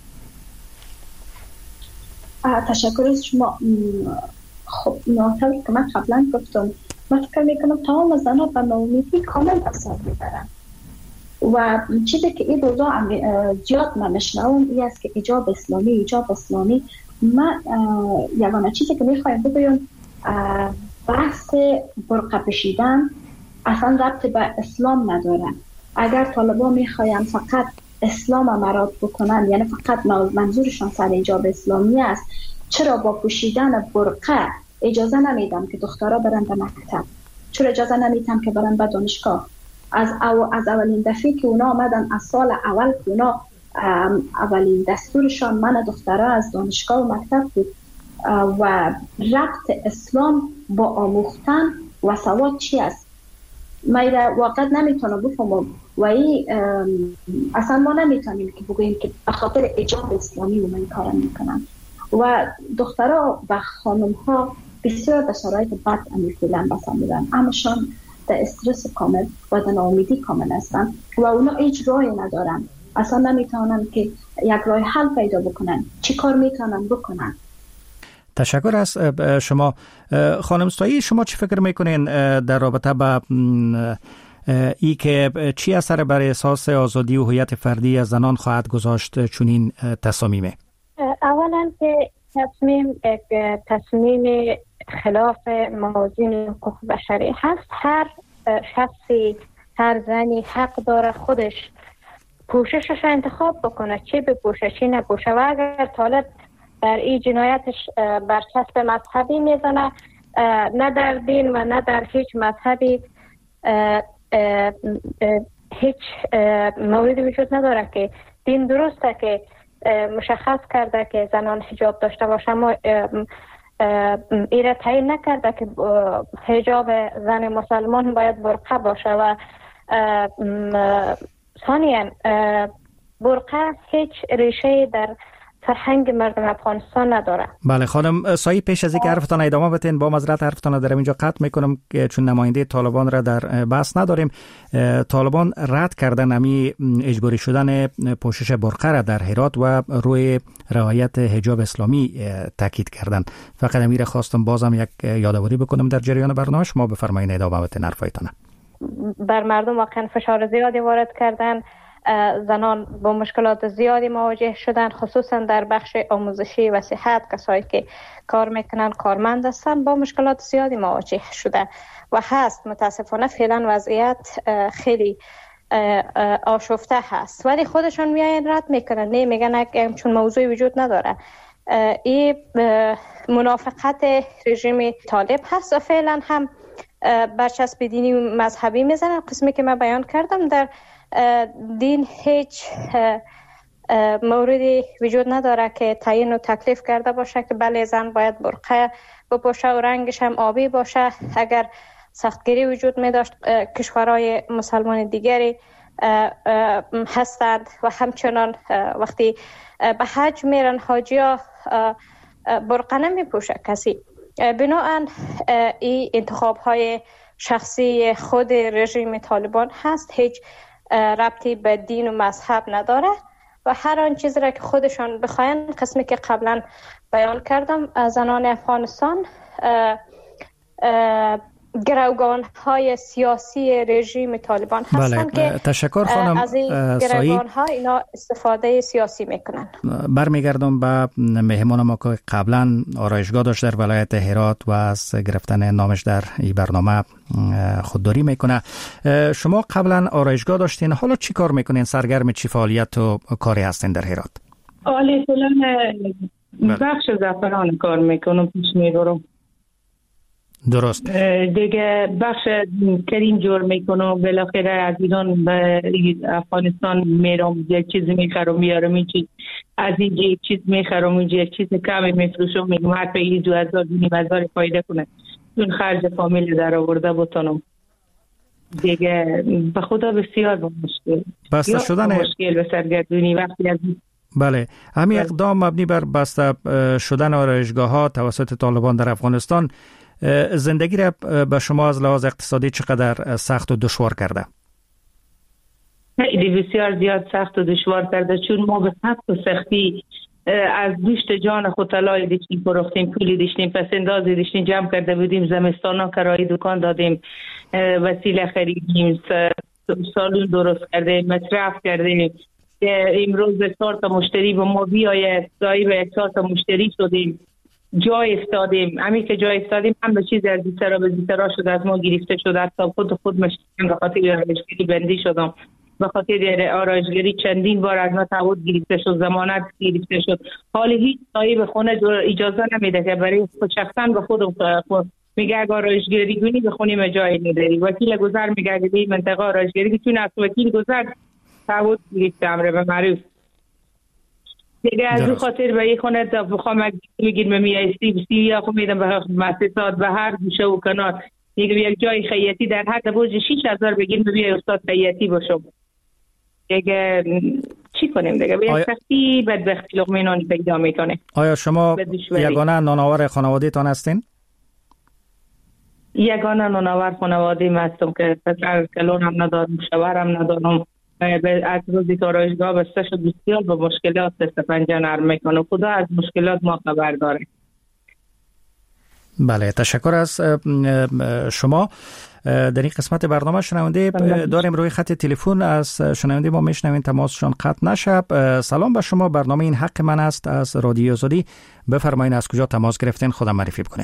تشکر از شما. خب ناطقی که من قبلا گفتم، من فکر میکنم تمام زنان به ناامیدی کامل اثر میبرن و چیزی که این روزا زیاد من میشنوم این است که حجاب اسلامی حجاب اسلامی. من یگانه چیزی که میخوایم بگویم بحث برقه پوشیدن اصلا ربط به اسلام نداره. اگر طالبان میخوایم فقط اسلام مراد بکنن، یعنی فقط منظورشان سر حجاب اسلامی است، چرا با پوشیدن برقه اجازه نمیدم که دخترها برن به مکتب؟ چرا اجازه نمیدم که برن به دانشگاه؟ از او از اولین دفعه که اونا آمدن از سال اول که اونا اولین دستورشان من دخترها از دانشگاه و مکتب بود و ربط اسلام با آموختن و سواد چی است؟ من واقعا نمیتونم بفهمم و این اصلا ما نمیتونیم که بگوییم که به خاطر حجاب اسلامی و من کار میکنم و دخترها و خانم ها بسیار به شرایط بد امیدن بسن میدن، اما شان در استرس کامل و در ناامیدی کامل هستن و اونا هیچ راهی ندارن اصلا نمیتونن که یک راه حل پیدا بکنن. چی کار میتونن بکنن؟ تشکر از شما. خانم سایی، شما چی فکر میکنین در رابطه با ای که چی اثر بر احساس آزادی و هویت فردی از زنان خواهد گذاشت چنین تصمیمه؟ اولا که تصمیم یک تصمیم خلاف موازین حقوق بشری هست. هر شخصی، هر زنی حق داره خودش پوششش انتخاب بکنه، چی بپوشه چی نپوشه، و اگر طالب در این جنایتش برچسب مذهبی میزنه، نه در دین و نه در هیچ مذهبی اه اه اه هیچ موردی وجود نداره که دین درسته که مشخص کرده که زنان حجاب داشته باشه، اما ایره تعیین نکرده که حجاب زن مسلمان باید برقه باشه. و ثانیاً برقه هیچ ریشه در فرهنگ مردم افغانستان نداره. بله خانم سایی، پیش از اینکه حرفتان ادامه بدین، با معذرت حرفتان در اینجا قطع میکنم که چون نماینده طالبان را در بحث نداریم. طالبان رد کردن امی اجباری شدن پوشش برقه را در هرات و روی رعایت حجاب اسلامی تاکید کردن. فقط امیر خواستم بازم یک یادآوری بکنم در جریان برنامه. شما بفرمایید ادامه بدین حرفایتان. بر مردم واقعا فشار زیادی وارد کردن، زنان با مشکلات زیادی مواجه شدن، خصوصا در بخش آموزشی و صحت. کسایی که کار میکنن، کارمند هستن، با مشکلات زیادی مواجه شده و هست. متاسفانه فعلا وضعیت خیلی آشفته هست، ولی خودشون میاین رد میکنن، نه میگن چون موضوعی وجود نداره. این منافقت رژیم طالب هست و فعلا هم برچسب دینی و مذهبی میزنن. قسمی که من بیان کردم، در دین هیچ موردی وجود نداره که تعیین و تکلیف کرده باشه که بله زن باید برقه بپوشه و رنگش هم آبی باشه. اگر سختگیری وجود می داشت، کشورهای مسلمان دیگری هستند و همچنان وقتی به حج میرن حاجیا برقه نمی پوشه کسی. بنابراین این انتخاب های شخصی خود رژیم طالبان هست، هیچ ربطی به دین و مذهب نداره و هر آن چیزی را که خودشان بخواین، قسمی که قبلا بیان کردم، زنان افغانستان گروگان های سیاسی رژیم طالبان هستن. بله. که تشکر خانم از این گروگان ها اینا استفاده سیاسی میکنن. برمیگردم به مهمان ما که قبلا آرایشگاه داشت در ولایت هرات و از گرفتن نامش در این برنامه خودداری میکنه. شما قبلا آرایشگاه داشتین، حالا چی کار میکنین؟ سرگرم چی فعالیت و کاری هستین در هرات؟ حالا فعلا بخش زعفران کار میکنم، پیش میبرم. درست. دیگه بخش کریم جور میکنم، بالاخره از ایران به افغانستان میرم، یک چیزی میخرم میارم، این چیز از اینجا یک چیز میخرم، اینجا یک چیز کمی میفروشم، میگم هر پیش دو هزار دونیم هزار فایده کنه، چون خرج فامیل در آورده بتانم. دیگه به خدا بسیار با مشکل بسته شدن مشکل به سرگردونی وقتی از بله همین اقدام مبنی بر بسته شدن آرایشگاه ها توسط طالبان در افغانستان زندگی را به شما از لحاظ اقتصادی چقدر سخت و دشوار کرده؟ خیلی بسیار زیاد سخت و دشوار کرده، چون ما به سخت و سختی از دوشت جان خود طلای داشتیم فروختیم، پولی داشتیم، پس اندازی داشتیم جمع کرده بودیم، زمستانا کرایه دکان دادیم، وسیله خریدیم، سالون درست کردیم، مصرف کردیم. امروز به چهار تا مشتری به ما بیاید، دایی به چهار تا مشتری شدیم، جای استادیم. همین که جای استادیم هم به چیز از دیترا به دیترا شده، از ما گرفته شده، حتی خود خود مشکلیم به خاطر آرایشگری بندی شدم، به خاطر آرایشگری چندین بار از ما تعهد گرفته شد، ضمانت گرفته شد. حال هیچ صاحب خونه اجازه نمیده که برای خود شخصا به خود میگه اگه آرایشگری کنی به خونه جای نداری. وکیل گذر میگه اگه به منطقه آرایشگری چون از وکیل گذر تعهد گرفته امر به معروف دیگه، از اون خاطر به این خونه تا بخوام اگه بگیر میایستی بسی یا خود میدم به مؤسسات به هر گوشه و کنار، میگم یک جای خیاطی در حد برج شش هزار بگیر ببین استاد خیاطی باشم. دیگه چی کنیم دیگه؟ به سختی بدبختی لقمه نانی پیدا میکنه. آیا شما یگانه نانآور خانواده تان هستین؟ یگانه نانآور خانواده ما هستم که پسر کلون هم ندارم، شوهرم ندارم، از روزی که آرایشگاه بسته شد بسیار به مشکلات دست پنجه نرم میکنه. خدا از مشکلات ما خبر داره. بله، تشکر از شما. در این قسمت برنامه شنونده داریم روی خط تلفن، از شنونده ما میشنویم، تماسشان قطع نشه. سلام به شما، برنامه این حق من است از رادیو آزادی. بفرمایید از کجا تماس گرفتین، خودم معرفی بکنین.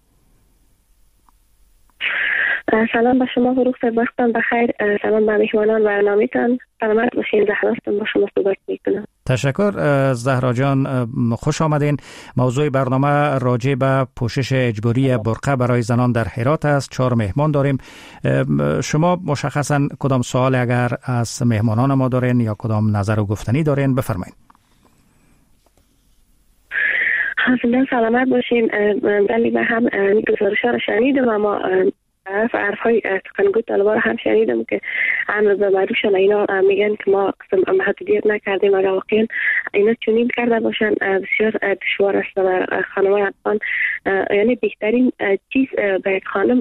سلام به شما، حروف وقتم بخیر. سلام به مهمانان برنامه‌تان. سلامت باشین. زهراستم با شما صحبت میکنم. تشکر زهرا جان، خوش آمدین. موضوع برنامه راجع به پوشش اجباری برقع برای زنان در هرات است. چهار مهمان داریم. شما مشخصا کدام سوال اگر از مهمانان ما دارین یا کدام نظر و گفتنی دارین بفرمایید. حالا سلامت باشین. ولی من هم گزارش ها رو شنیدم، اما عرف عرف های سخنگوی طالبان هم شنیدم که امر به معروفشان اینا میگن که ما قسم محدودیت نکردیم. اگر واقعا اینا چنین کرده باشن بسیار دشوار است و خانم‌های افغان، یعنی بهترین چیز به یک خانم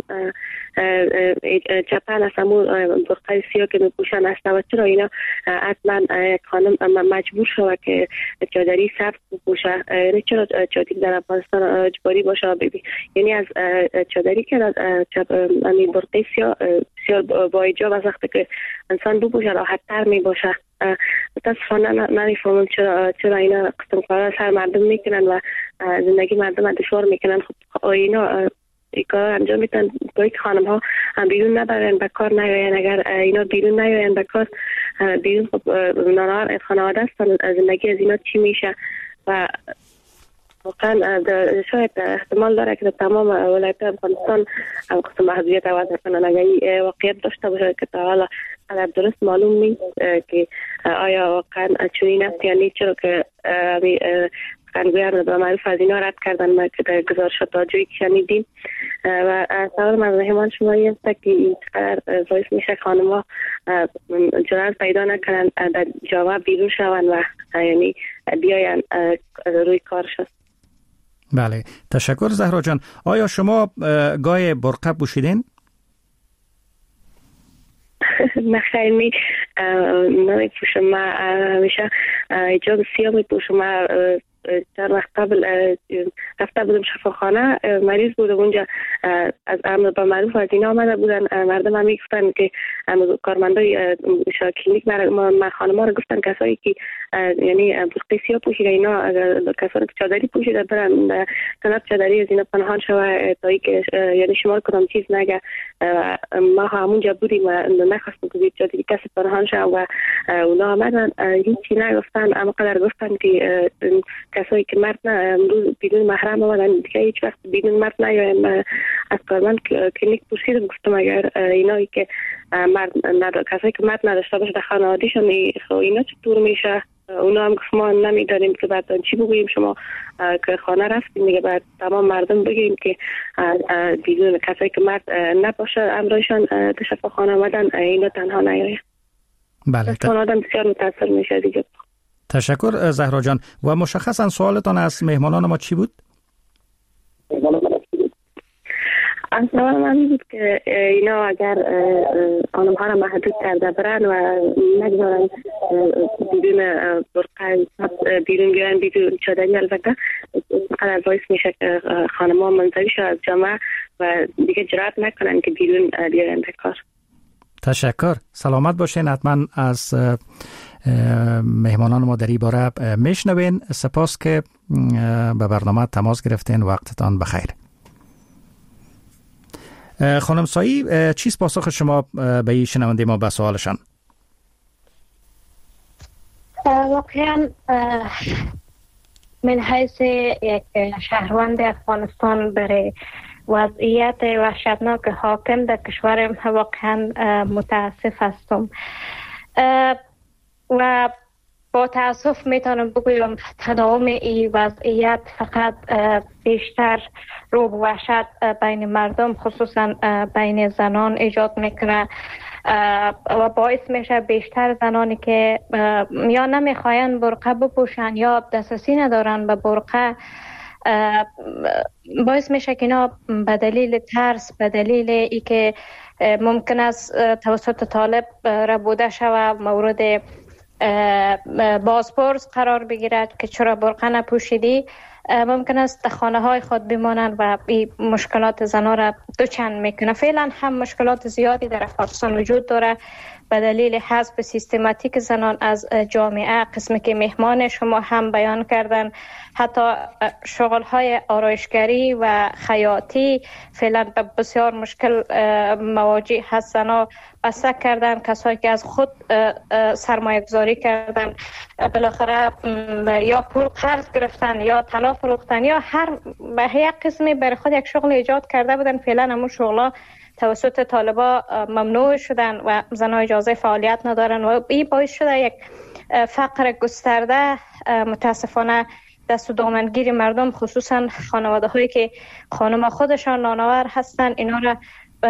چپل است، همون برقع سیاه که میپوشن است. و چرا اینا حتما یک خانم مجبور شود که چادری سبز بپوشه؟ یعنی چرا چادری در افغانستان اجباری باشه؟ ببین، یعنی از چادری که یعنی برقع سیاه بسیار با ایجاب از وقتی که انسان بپوشه راحت تر می باشه. متاسفانه نمیفهمم چرا چرا اینا قسم کارا سر مردم میکنن و زندگی مردم دشوار میکنن. خب اینا این کار انجام میدن باید خانم ها هم بیرون نبرن، به کار نیاین. اگر اینا بیرون نیاین به کار، بیرون خب نانار خانواده است، زندگی از اینا چی میشه؟ و واقعا شاید احتمال داره که تمام ولایت افغانستان هم قسم محدودیت وضع کنن. اگر این واقعیت داشته باشه که تا حالا اگر درست معلوم نیست که آیا واقعا چنین است، یعنی چرا که سخنگویان به معروف از اینا رد کردن. ما که در گزارشات راجعی که شنیدیم و سوال مهمان شما این است که این چقدر باعث میشه خانم ها جرأت پیدا نکنن در جامعه بیرون شون و یعنی بیاین روی کار شد. بله، تشکر زهرا جان. آیا شما گای برقع پوشیدین؟ نه خیلی می نمی پوشم. من همیشه ایجاب سیاه می پوشم. من چند وقت قبل رفته بودم شفاخانه، مریض بودم اونجا، از امر به معروف از اینا آمده بودن. مردم هم میگفتن که کارمندای کلینیک من خانم ها رو گفتن کسایی که یعنی برقع سیاه پوشیده اینا، کسایی که چادری پوشیده برن کنار چادری از اینا پنهان شوه تا ای که یعنی شما کدام چیز نگه. ما همونجا بودیم و نخواستم که چادری کسی پنهان شوه و اونا آمدن هیچی نگفتن، اما قدر گفتن که کسایی که مرد نه امروز بدون محرم آمدن دیگه هیچ وقت بدون مرد نیاین. از کارمند کلینیک پرسیدم، گفتم اگر اینایی که مرد نداره، کسایی که مرد نداشته باشه در خانوادهشون اینا چطور میشه؟ اونا هم گفت ما نمیدانیم که بعد چی بگوییم. شما که خانه رفتیم میگه بعد تمام مردم بگیم که بدون کسایی که مرد نباشه امرایشان در شفاخانه آمدن اینا تنها نیاین. بله، تا آدم بسیار متاثر میشه دیگه. تشکر زهرا جان. و مشخصا سوالتان از مهمانان ما چی بود؟ سوال من بود که اینا اگر آنم ها را محدود کرده برن و نگذارن بدون برقع بیرون بیرن بدون چادری، البته قدر باعث میشه که خانم ها منزوی شد از جامعه و دیگه جرأت نکنن که بیرون بیارن به کار. تشکر، سلامت باشین. حتما از مهمانان ما در این باره میشنوین. سپاس که به برنامه تماس گرفتین. وقتتان بخیر. خانم سایی، چیست پاسخ شما به این شنونده ما به سوالشان؟ واقعا من حیث یک شهروند افغانستان برای وضعیت وحشتناک حاکم در کشورم واقعا متاسف هستم و با تاسف میتونم بگویم تداوم این وضعیت فقط بیشتر روب وحشت بین مردم خصوصا بین زنان ایجاد میکنه و باعث میشه بیشتر زنانی که یا نمیخواین برقع بپوشن یا دسترسی ندارن به برقع، باعث میشه که اینا به دلیل ترس، به دلیل ای که ممکن است توسط طالب ربوده شود، مورد بازپرس قرار بگیرد که چرا برقع نپوشیدی. ممکن است در خانه های خود بمانند و این مشکلات زنها را دوچند میکنه. فعلا هم مشکلات زیادی در افغانستان وجود داره به دلیل حذف سیستماتیک زنان از جامعه. قسمی که مهمان شما هم بیان کردن، حتی شغل های آرایشگری و خیاطی فعلا به بسیار مشکل مواجه هستند و بسته کردن. کسایی که از خود سرمایه گذاری کردن بالاخره یا پول قرض گرفتن یا طلا فروختن یا هر به یک قسمی برای خود یک شغل ایجاد کرده بودن. فعلا همون شغلا توسط طالبا ممنوع شدن و زنها اجازه فعالیت ندارن و این باعث شده یک فقر گسترده متاسفانه دست و دامنگیر مردم، خصوصا خانواده هایی که خانم خودشان نانآور هستن، اینا را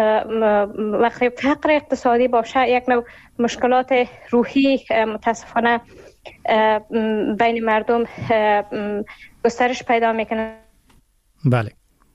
وقتی فقر اقتصادی باشه یک نوع مشکلات روحی متاسفانه بین مردم گسترش پیدا میکنه. بله،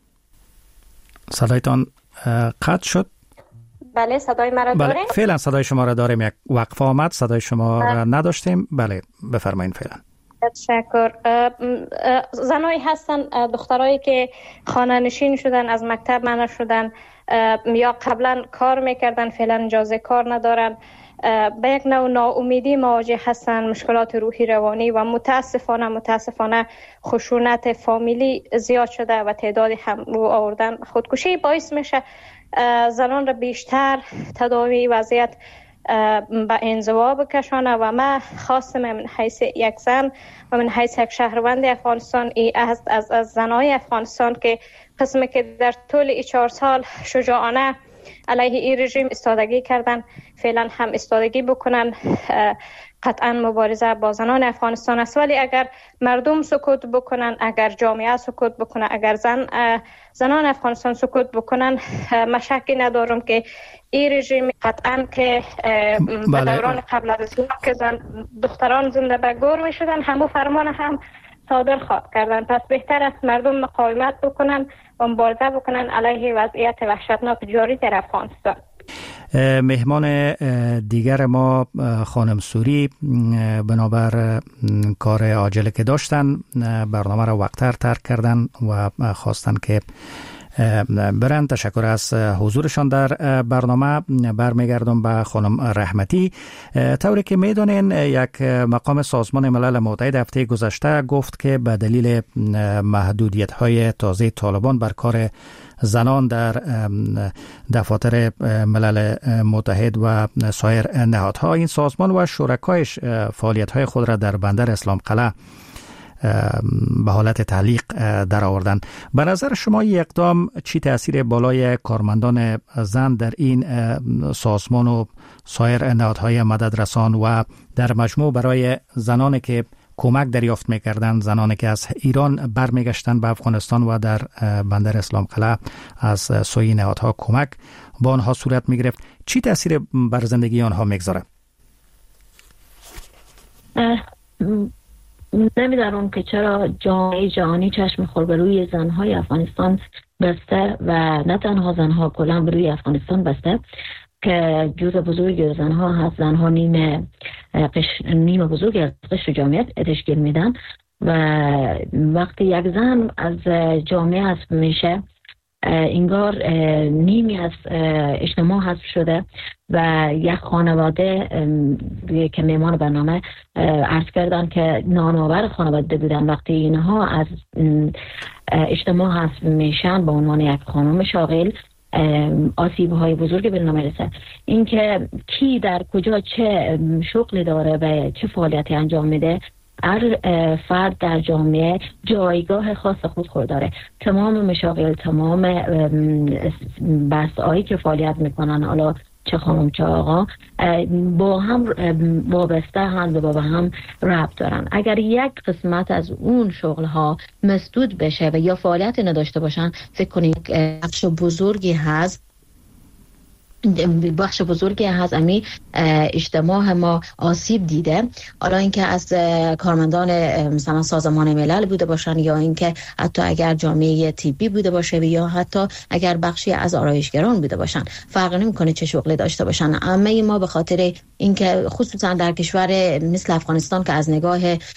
صدایتان قطع شد. بله، صدای مرا داریم؟ بله، فعلا صدای شما را داریم. یک وقفه آمد، صدای شما را نداشتیم. بله بفرمایید. فعلا تشکر. زنایی هستن، دخترایی که خانه نشین شدن، از مکتب منع شدن یا قبلا کار میکردن فعلا اجازه کار ندارن، به یک نوع ناامیدی مواجه هستن، مشکلات روحی روانی و متاسفانه متاسفانه خشونت فامیلی زیاد شده و تعدادی هم رو آوردن خودکشی باعث میشه زنان را بیشتر تداوی وضعیت به انزوا بکشانه. و من خواستم من حیث یک زن و من حیث یک شهروند افغانستان ای از, از, از زنای افغانستان که قسمی که در طول ای چهار سال شجاعانه علیه این رژیم استادگی کردن فعلا هم استادگی بکنن. قطعا مبارزه با زنان افغانستان است، ولی اگر مردم سکوت بکنن، اگر جامعه سکوت بکنن، اگر زن زنان افغانستان سکوت بکنن، مشکی ندارم که این رژیم قطعا که به دوران قبل از اسلام که زن دختران زنده به گور می شدن همو فرمان هم صادر خواهد کردن. پس بهتر است مردم مقاومت بکنن و مبارزه بکنن علیه وضعیت وحشتناک جاری در افغانستان. مهمان دیگر ما خانم سوری بنابر کار عاجل که داشتن برنامه را وقت‌تر ترک کردن و خواستن که برند. تشکر از حضورشان در برنامه. برمیگردم به خانم رحمتی. طوری که میدونین یک مقام سازمان ملل متحد هفته گذشته گفت که به دلیل محدودیت‌های تازه طالبان بر کار زنان در دفاتر ملل متحد و سایر نهادها، این سازمان و شرکایش فعالیت‌های خود را در بندر اسلام قلعه به حالت تعلیق در آوردن. به نظر شما این اقدام چی تأثیر بالای کارمندان زن در این سازمان و سایر نهادهای مددرسان و در مجموع برای زنانی که کمک دریافت می‌کردن، زنانی که از ایران برمیگشتن به افغانستان و در بندر اسلام قلعه از سوی نهادها کمک با آنها صورت می‌گرفت، چی تأثیر بر زندگی آنها می‌گذاره؟ نمیدارم که چرا جامعه جهانی چشم خور به روی زنهای افغانستان بسته و نه تنها زنها، کلا به روی افغانستان بسته که جزء بزرگ زنها هست. زنها نیم قش نیم بزرگ از قشر جامعه تشکیل میدن و وقتی یک زن از جامعه حذف میشه انگار نیمی از اجتماع حذف شده و یک خانواده که میمان برنامه عرض کردن که نانآور خانواده بودن، وقتی اینها از اجتماع حذف میشن به عنوان یک خانم شاغل آسیب های بزرگ به نمیرسه. اینکه کی در کجا چه شغلی داره و چه فعالیتی انجام میده، هر فرد در جامعه جایگاه خاص خود خود داره. تمام مشاغل، تمام بحث‌هایی که فعالیت میکنن، حالا چه خانم چه آقا، با هم وابسته هستند و با هم ربط دارن. اگر یک قسمت از اون شغل ها مسدود بشه و یا فعالیت نداشته باشن، فکر کنید بخش بزرگی هست بخش بزرگی هست امی اجتماع ما آسیب دیده. حالا اینکه از کارمندان مثلا سازمان ملل بوده باشن یا اینکه حتی اگر جامعه طبی بوده باشه یا حتی اگر بخشی از آرایشگران بوده باشن، فرق نمیکنه چه شغلی داشته باشن. اما ما به خاطر اینکه خصوصا در کشور مثل افغانستان که از نگاه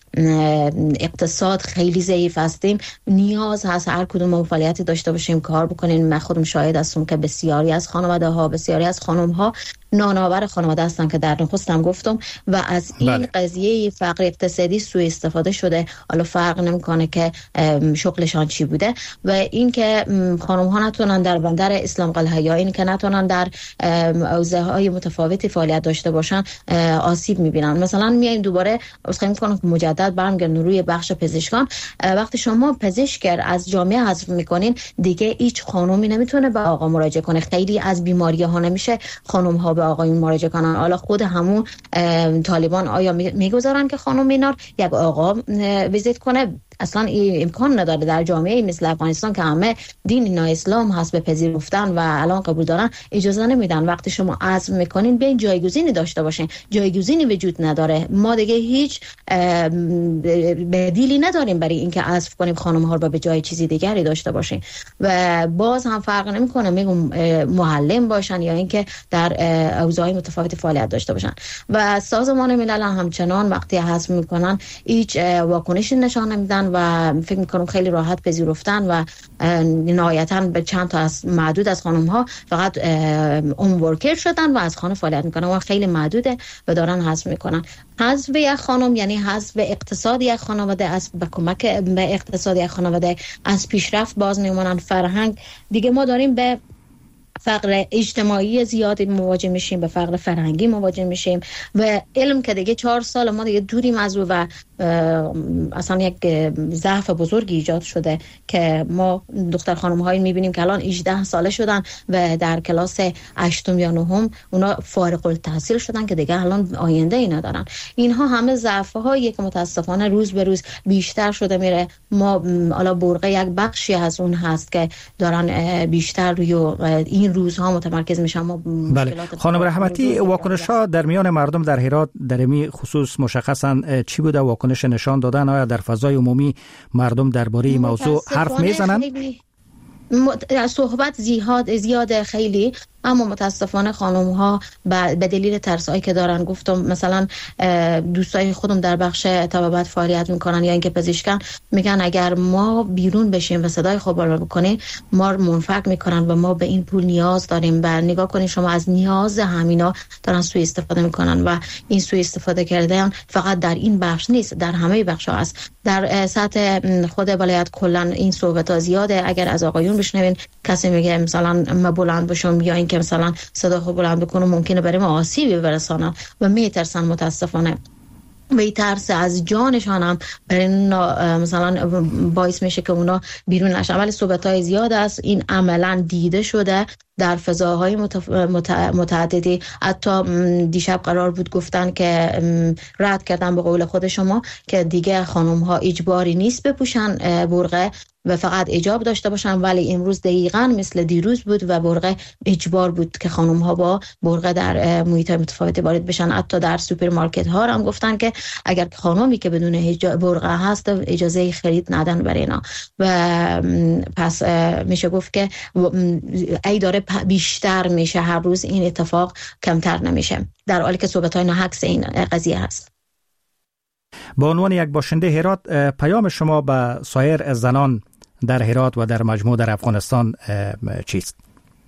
اقتصاد خیلی ضعیف هستیم، نیاز هست هر کدوم فعالیتی داشته باشیم، کار بکنیم. من خودم شاهد هستم که بسیاری از خانواده ها، بسیاری از خانم ها نانآور خانواده هستن که در نخستم گفتم و از این بله. قضیه فقر اقتصادی سوء استفاده شده. حالا فرق نمیکنه که شغلشان چی بوده و این که خانم ها نتونن در بندر اسلام قلعه یا این که نتونن در حوزه های متفاوتی فعالیت داشته باشن آسیب میبینن. مثلا میایم دوباره اسخای میکنم که مجدد برمیگردیم روی بخش پزشکان. وقتی شما پزشک از جامعه حذف میکنین دیگه هیچ خانومی نمیتونه به آقا مراجعه کنه. خیلی از بیماری ها نمیشه خانم ها به آقایون مراجعه کنن. حالا خود همون طالبان آیا میگذارن که خانم مینار یک آقا ویزیت کنه؟ اصلا امکان نداره. در جامعه مثل افغانستان که همه دین اسلام هست به پذیرفتن و الان قبول دارن اجازه نمیدن. وقتی شما عزم میکنین به جایگزینی داشته باشین، جایگزینی وجود نداره. ما دیگه هیچ بدیلی نداریم برای اینکه عزم کنیم خانم ها رو به جای چیزی دیگری داشته باشین و باز هم فرق نمیکنه میگم معلم باشن یا اینکه در حوزه‌های متفاوت فعالیت داشته باشن. و سازمان ملل همچنان وقتی عزم میکنن هیچ واکنش نشان نمیدن و فکر میکنم خیلی راحت پذیرفتن و نهایتاً به چند تا از معدود از خانم ها فقط اون ورکر شدن و از خانه فعالیت میکنن و خیلی معدوده و دارن حذف میکنن. حذف یک خانم یعنی حذف اقتصاد یک خانواده، از به کمک به اقتصاد یک خانواده، از پیشرفت باز میمونن. فرهنگ دیگه ما داریم به فقر اجتماعی زیادی مواجه میشیم، به فقر فرهنگی مواجه میشیم و علم که دیگه چهار سال ما دیگه دوریم از او و اصلا یک ضعف بزرگی ایجاد شده که ما دختر خانم هایی میبینیم که الان هجده ساله شدن و در کلاس هشتم یا نهم اونا فارغ التحصیل شدن که دیگه الان آینده ای ندارن. اینها همه ضعف هایی که متاسفانه روز به روز بیشتر شده میره. ما حالا برقه یک بخشی از اون هست که دارن بیشتر روی این روزها متمرکز میشن. ما بله. خانم رحمتی، واکنش ها در میان مردم در هرات در این خصوص مشخصا چی بوده؟ واکنش نشان دادن؟ آیا در فضای عمومی مردم درباره این موضوع حرف میزنن؟ صحبت زیاد زیاد خیلی، اما متاسفانه خانم ها به دلیل ترسایی که دارن، گفتم مثلا دوستای خودم در بخش طبابت فعالیت میکنن یا اینکه پزشکان میگن اگر ما بیرون بشیم و صدای خود بالا بکنیم ما منفعل میکنن و ما به این پول نیاز داریم. و نگاه کنین شما از نیاز همینا دارن سوء استفاده میکنن و این سوء استفاده کردن فقط در این بخش نیست، در همه بخش ها است. در سطح خود ولایت کلا این صحبت ها زیاده. اگر از آقایون بشنوین کسی میگه مثلا ما بلند بشم یا اینکه مثلا صدا خود بلند بکنم ممکنه برای ما آسیبی برسانن و میترسن متاسفانه. و این ترس از جانشان هم برای مثلا باعث میشه که اونا بیرون نشن. ولی صحبت‌های زیاد است. این عملا دیده شده در فضاهای متف... مت... متعددی. حتی دیشب قرار بود گفتن که رد کردن به قول خود شما که دیگه خانم ها اجباری نیست بپوشن برقه و فقط ایجاب داشته باشن، ولی امروز دقیقاً مثل دیروز بود و برقه اجبار بود که خانم ها با برقه در محیط متفاوتی وارد بشن. حتی در سوپرمارکت ها هم گفتن که اگر خانمی که بدون برقه هست اجازه خرید ندن برای اینا. و پس میشه گفت که ای داره بیشتر میشه هر روز، این اتفاق کمتر نمیشه، در حالی که صحبت های ناحق این قضیه هست. با عنوان یک باشنده هرات، پیام شما به سایر زنان در هرات و در مجموع در افغانستان چیست؟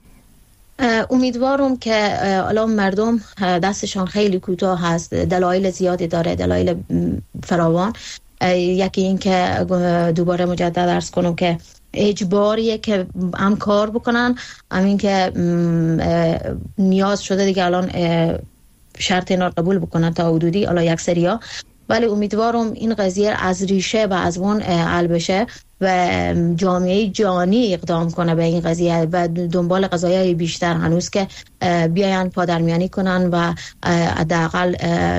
امیدوارم که الان مردم دستشان خیلی کوتاه هست، دلایل زیادی داره، دلایل فراوان. یکی این که دوباره مجدد عرض کنم که اجباریه که هم کار بکنن، همین که نیاز شده دیگه الان شرط اینا قبول بکنن تا حدودی حالا یک سریا. ولی امیدوارم این قضیه از ریشه و از اون حل بشه و جامعه جهانی اقدام کنه به این قضیه و دنبال قضایای بیشتر هنوز که بیاین پادرمیانی کنن و حداقل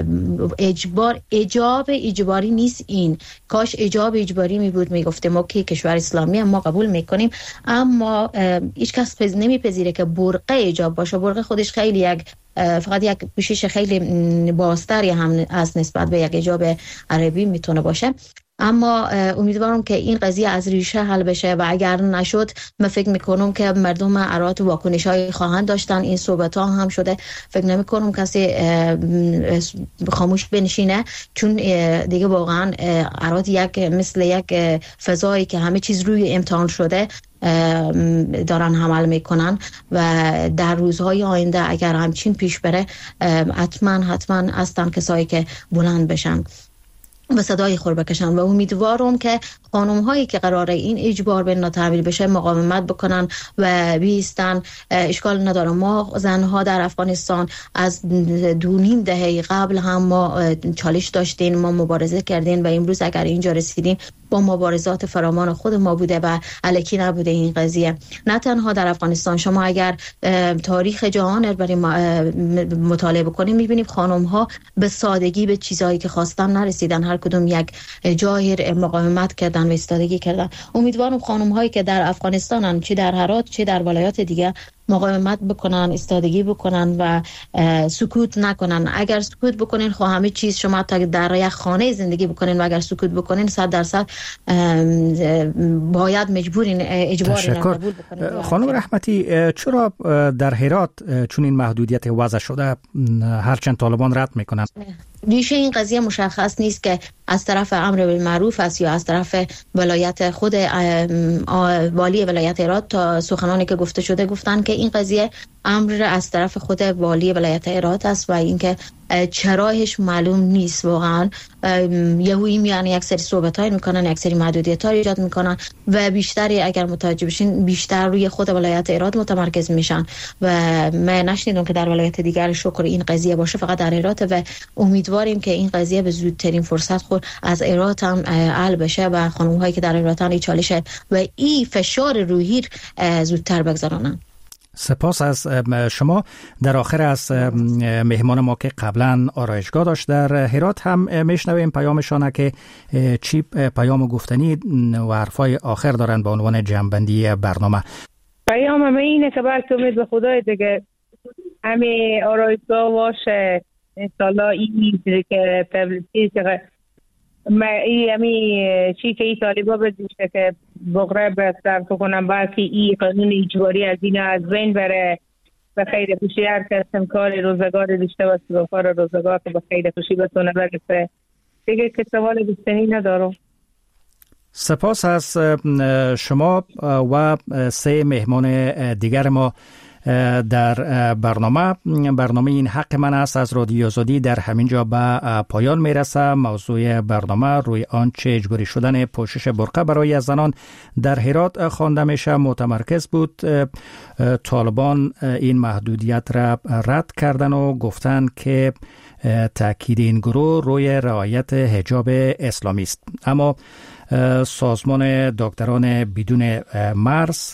اجبار ایجاب اجباری نیست. این کاش ایجاب اجباری می بود، میگفتیم ما که کشور اسلامی ما قبول میکنیم، اما هیچ کس نمیپذیره که برقه ایجاب باشه. برقه خودش خیلی یک فقط یک پوشش خیلی بازتری هم از نسبت به یک حجاب عربی میتونه باشه. اما امیدوارم که این قضیه از ریشه حل بشه و اگر نشد من فکر میکنم که مردم عراق واکنش های خواهند داشتن. این صحبت ها هم شده، فکر نمی کنم کسی خاموش بنشینه، چون دیگه واقعا عراق یک مثل یک فضایی که همه چیز روی امتحان شده دارن عمل میکنن و در روزهای آینده اگر همچین پیش بره حتما حتما هستن کسایی که بلند بشن و صدای خور بکشن و امیدوارم که خانم هایی که قراره این اجبار به تعمیل بشه مقاومت بکنن و بیستن. اشکال نداره، ما زنها در افغانستان از دو نیم دهه قبل هم ما چالش داشتیم، ما مبارزه کردیم و امروز اگر اینجا رسیدیم با مبارزات فرامان خود ما بوده و الکی نبوده این قضیه. نه تنها در افغانستان، شما اگر تاریخ جهان رو بریم مطالعه بکنیم میبینیم خانم ها به سادگی به چیزایی که خواستن نرسیدن، هر کدوم یک جای مقاومت کردن و ایستادگی کردن. امیدوارم خانم هایی که در افغانستانن، چه در هرات چه در ولایات دیگه، مقاومت بکنن، ایستادگی بکنن و سکوت نکنن. اگر سکوت بکنین خب همه چیز، شما تا در یک خانه زندگی بکنین و اگر سکوت بکنین صد درصد باید مجبورین اجبار قبول بکنین. خانم رحمتی، چرا در هرات چون این محدودیت وضع شده هرچند طالبان رد میکنن؟ ریشه این قضیه مشخص نیست که از طرف امر بالمعروف است یا از طرف ولایت خود والی ولایت هرات. تا سخنانی که گفته شده گفتن که این قضیه امر از طرف خود والی ولایت هرات است و اینکه چراهش معلوم نیست. واقعا یهویی میان یک سری صحبت‌های میکنن، یک سری محدودیت‌ها ایجاد میکنن و بیشتری اگر متوجه بشین بیشتر روی خود ولایت هرات متمرکز میشن و من نشنیدم که در ولایت دیگر شکر این قضیه باشه، فقط در هرات و امیدواریم که این قضیه به زودترین فرصت خود از هرات هم حل بشه و خانم‌هایی که در هراتن این چالش و این فشار روحی زودتر بگذرانن. سپاس از شما. در آخر از مهمان ما که قبلا آرایشگاه داشت در هرات هم میشنویم پیامشانه که چی پیام گفتنی و حرفای آخر دارن به عنوان جنبندی برنامه. پیام همه اینه که بلکه امید به خدای دیگه همه آرایشگاه باشه انشالله. این چیزی که تبلیغی که ای امی چی که ای طالبا بدیشه که بغره بستر کنم بلکه ای قانون اجباری از این از بین بره به خیر خوشی هر کسیم کار روزگار داشته و سوکار روزگار به خیر خوشی بتونه برسه دیگه که سوال گفتنی ندارم. سپاس از شما و سه مهمان دیگر ما در برنامه برنامه این حق من است از رادیو آزادی در همینجا به پایان میرسه. موضوع برنامه روی آنچه اجباری شدن پوشش برقع برای زنان در هرات خوانده میشه متمرکز بود. طالبان این محدودیت را رد کردن و گفتن که تاکید این گروه روی رعایت حجاب اسلامی است. اما سازمان دکتران بدون مرز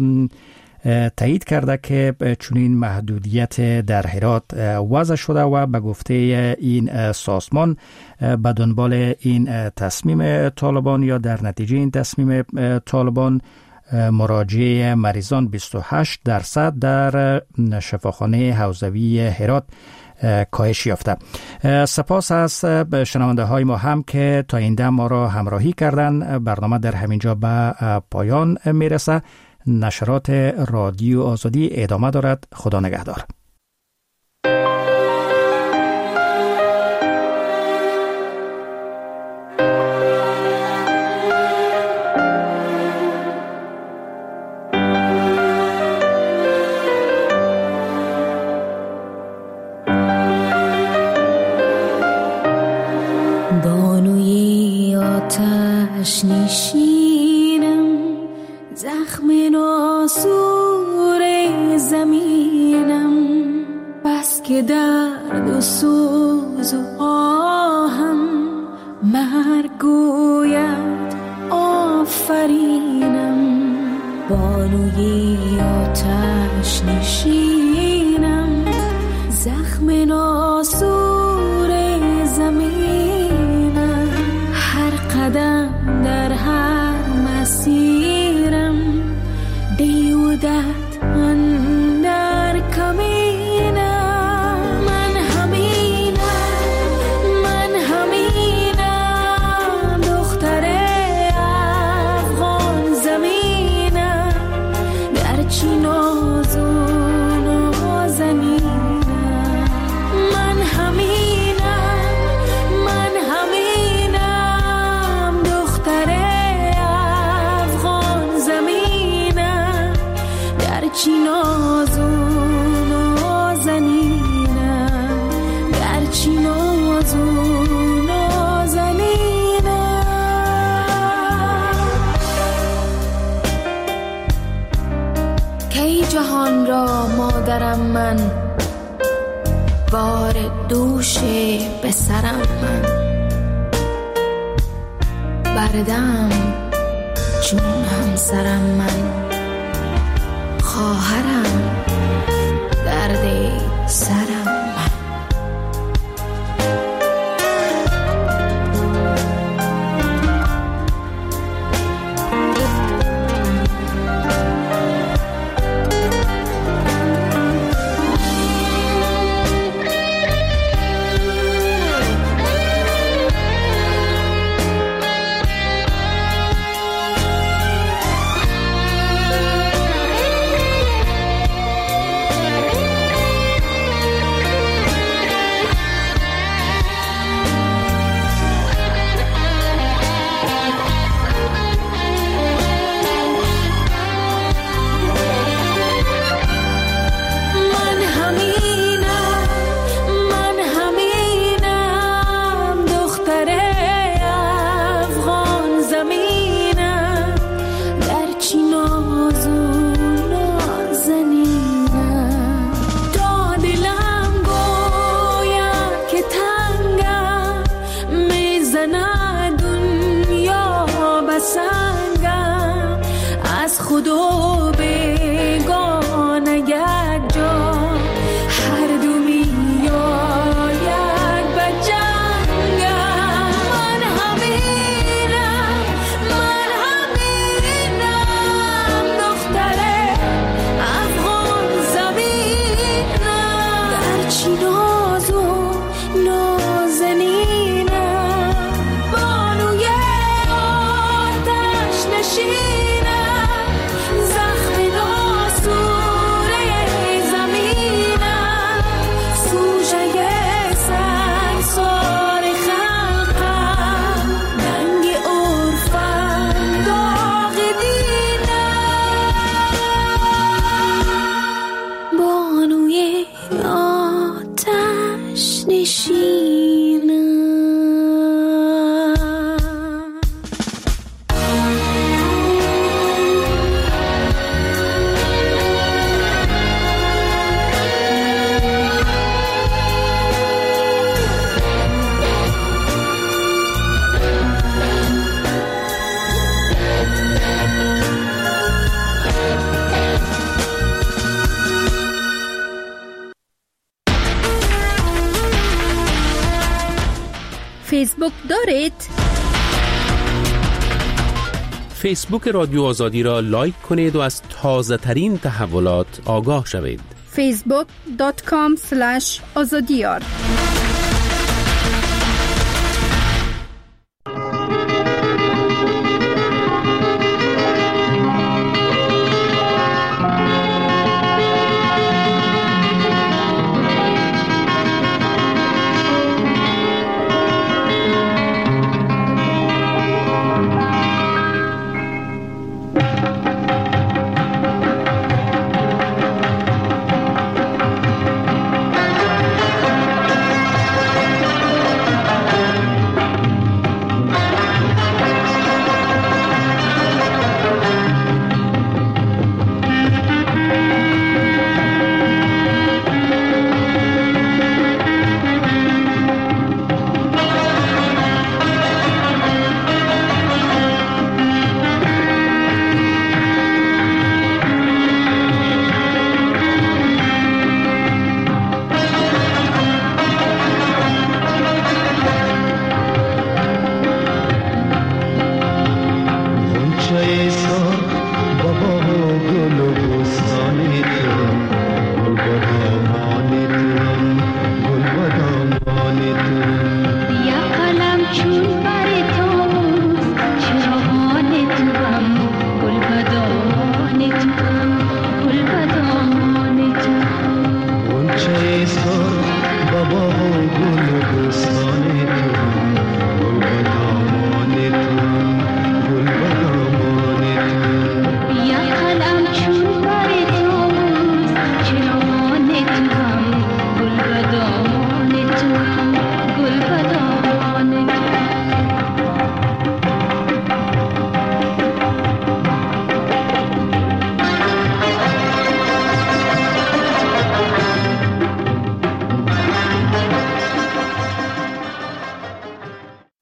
تایید کرده که چنین محدودیت در هرات وضع شده و به گفته این سازمان به دنبال این تصمیم طالبان یا در نتیجه این تصمیم طالبان مراجعه مریضان بیست و هشت درصد در شفاخانه حوزوی هرات کاهش یافته. سپاس از شنونده های ما هم که تا این دم ما را همراهی کردن. برنامه در همینجا به پایان میرسه. نشرات رادیو آزادی ادامه دارد. خدا نگهدار. بانوی آتش نشینم، زخم ناسور زمینم، بس که درد و سوز و آهم مرگ گوید آفرینم. بانوی آتش نشینم، زخم ناسور زمینم، هر قدم در هر مسیرم دیودت اندر کمینم. دوش به سرم من بردم چون همسرم من خواهرم درد سرم من. فیسبوک دارید؟ فیسبوک رادیو آزادی را لایک کنید و از تازه ترین تحولات آگاه شوید. فیسبوک دات کام اسلش آزادیار. یا قلم چون